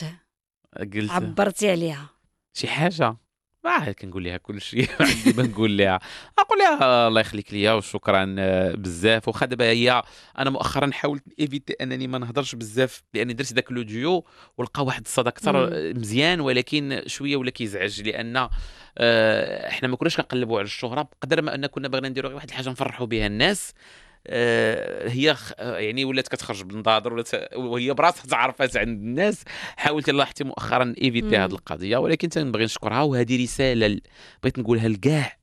قلت عبرتي عليها. شي حاجه ما كنقول لها كل شيء عندي ما نقول لها. اقول لها الله يخليك ليا وشكرا آه، بزاف. واخا دابا هي انا مؤخرا حاولت ايفيتي انني ما نهضرش بزاف لاني درت داك لو ديو ولقى واحد الصدى اكثر آه، مزيان، ولكن شويه ولا كيزعج لان آه، احنا ما كناش كنقلبوا على الشهره بقدر ما ان كنا باغيين نديروا غير واحد الحاجه نفرحوا بها الناس. آه، هي خ- آه، يعني ولات كتخرج بالنظاظر ولات وهي براسها تعرفات عند الناس. حاولت الله حتى مؤخرا ايفيتي مم. هذه القضيه، ولكن تنبغي نشكرها. وهذه رساله ل- بغيت نقولها لكاع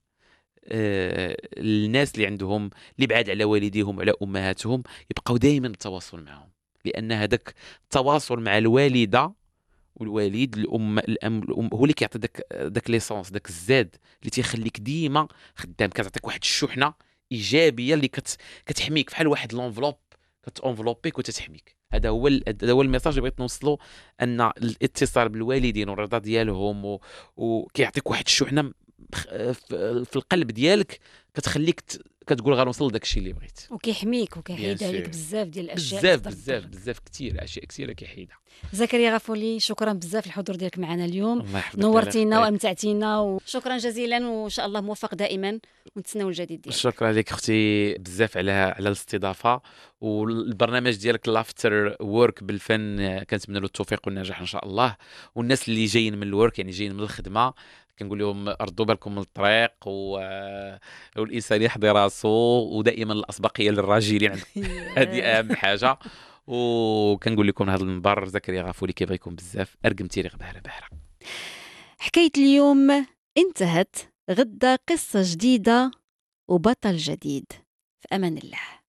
آه، الناس اللي عندهم اللي بعاد على والديهم وعلى امهاتهم، يبقاو دائما التواصل معهم، لان هذاك التواصل مع الوالده والوالد الام الام الام هو اللي كيعطي داك داك ليسونس داك الزاد اللي تيخليك ديما خدام، كتعطيك واحد الشحنه ايجابيه اللي كت كتحميك بحال واحد لونفلوب كتونفلوبيك وتتحميك. هذا هو ال- هذا هو الميساج اللي بغيت نوصلو، ان الاتصال بالوالدين والرضا ديالهم و- وكيعطيك واحد الشحنه بخ- في في القلب ديالك كتخليك ت- كتقول غنوصل لداك الشيء اللي بغيت. وكيحميك وكيحيد Bien عليك sûr. بزاف ديال الاشياء بزاف اللي تقدر بزاف تضرك. بزاف كثير اشياء كثيره كيحيدها. زكريا غفولي، شكرا بزاف الحضور ديالك معنا اليوم، الله يحفظك. نورتينا الله وامتعتينا، وشكرا جزيلا وان شاء الله موفق دائما ونتسناو الجديد ديالك. شكرا لك اختي بزاف على على الاستضافه. والبرنامج ديالك لافتر وورك بالفن كنتمنى له التوفيق والنجاح ان شاء الله. والناس اللي جايين من الورك يعني جايين من الخدمه كنقول لهم ردوا بالكم من الطريق و... والانسان يحضي راسو، ودائما الاسبقيه للراجلين عند هذه اهم حاجه. وكنقول لكم هذا المنبر زكريا غفولي كيبغيكم بزاف، ارقمتي لي بحره بحره. حكاية اليوم انتهت، غدا قصة جديدة وبطل جديد. في أمان الله.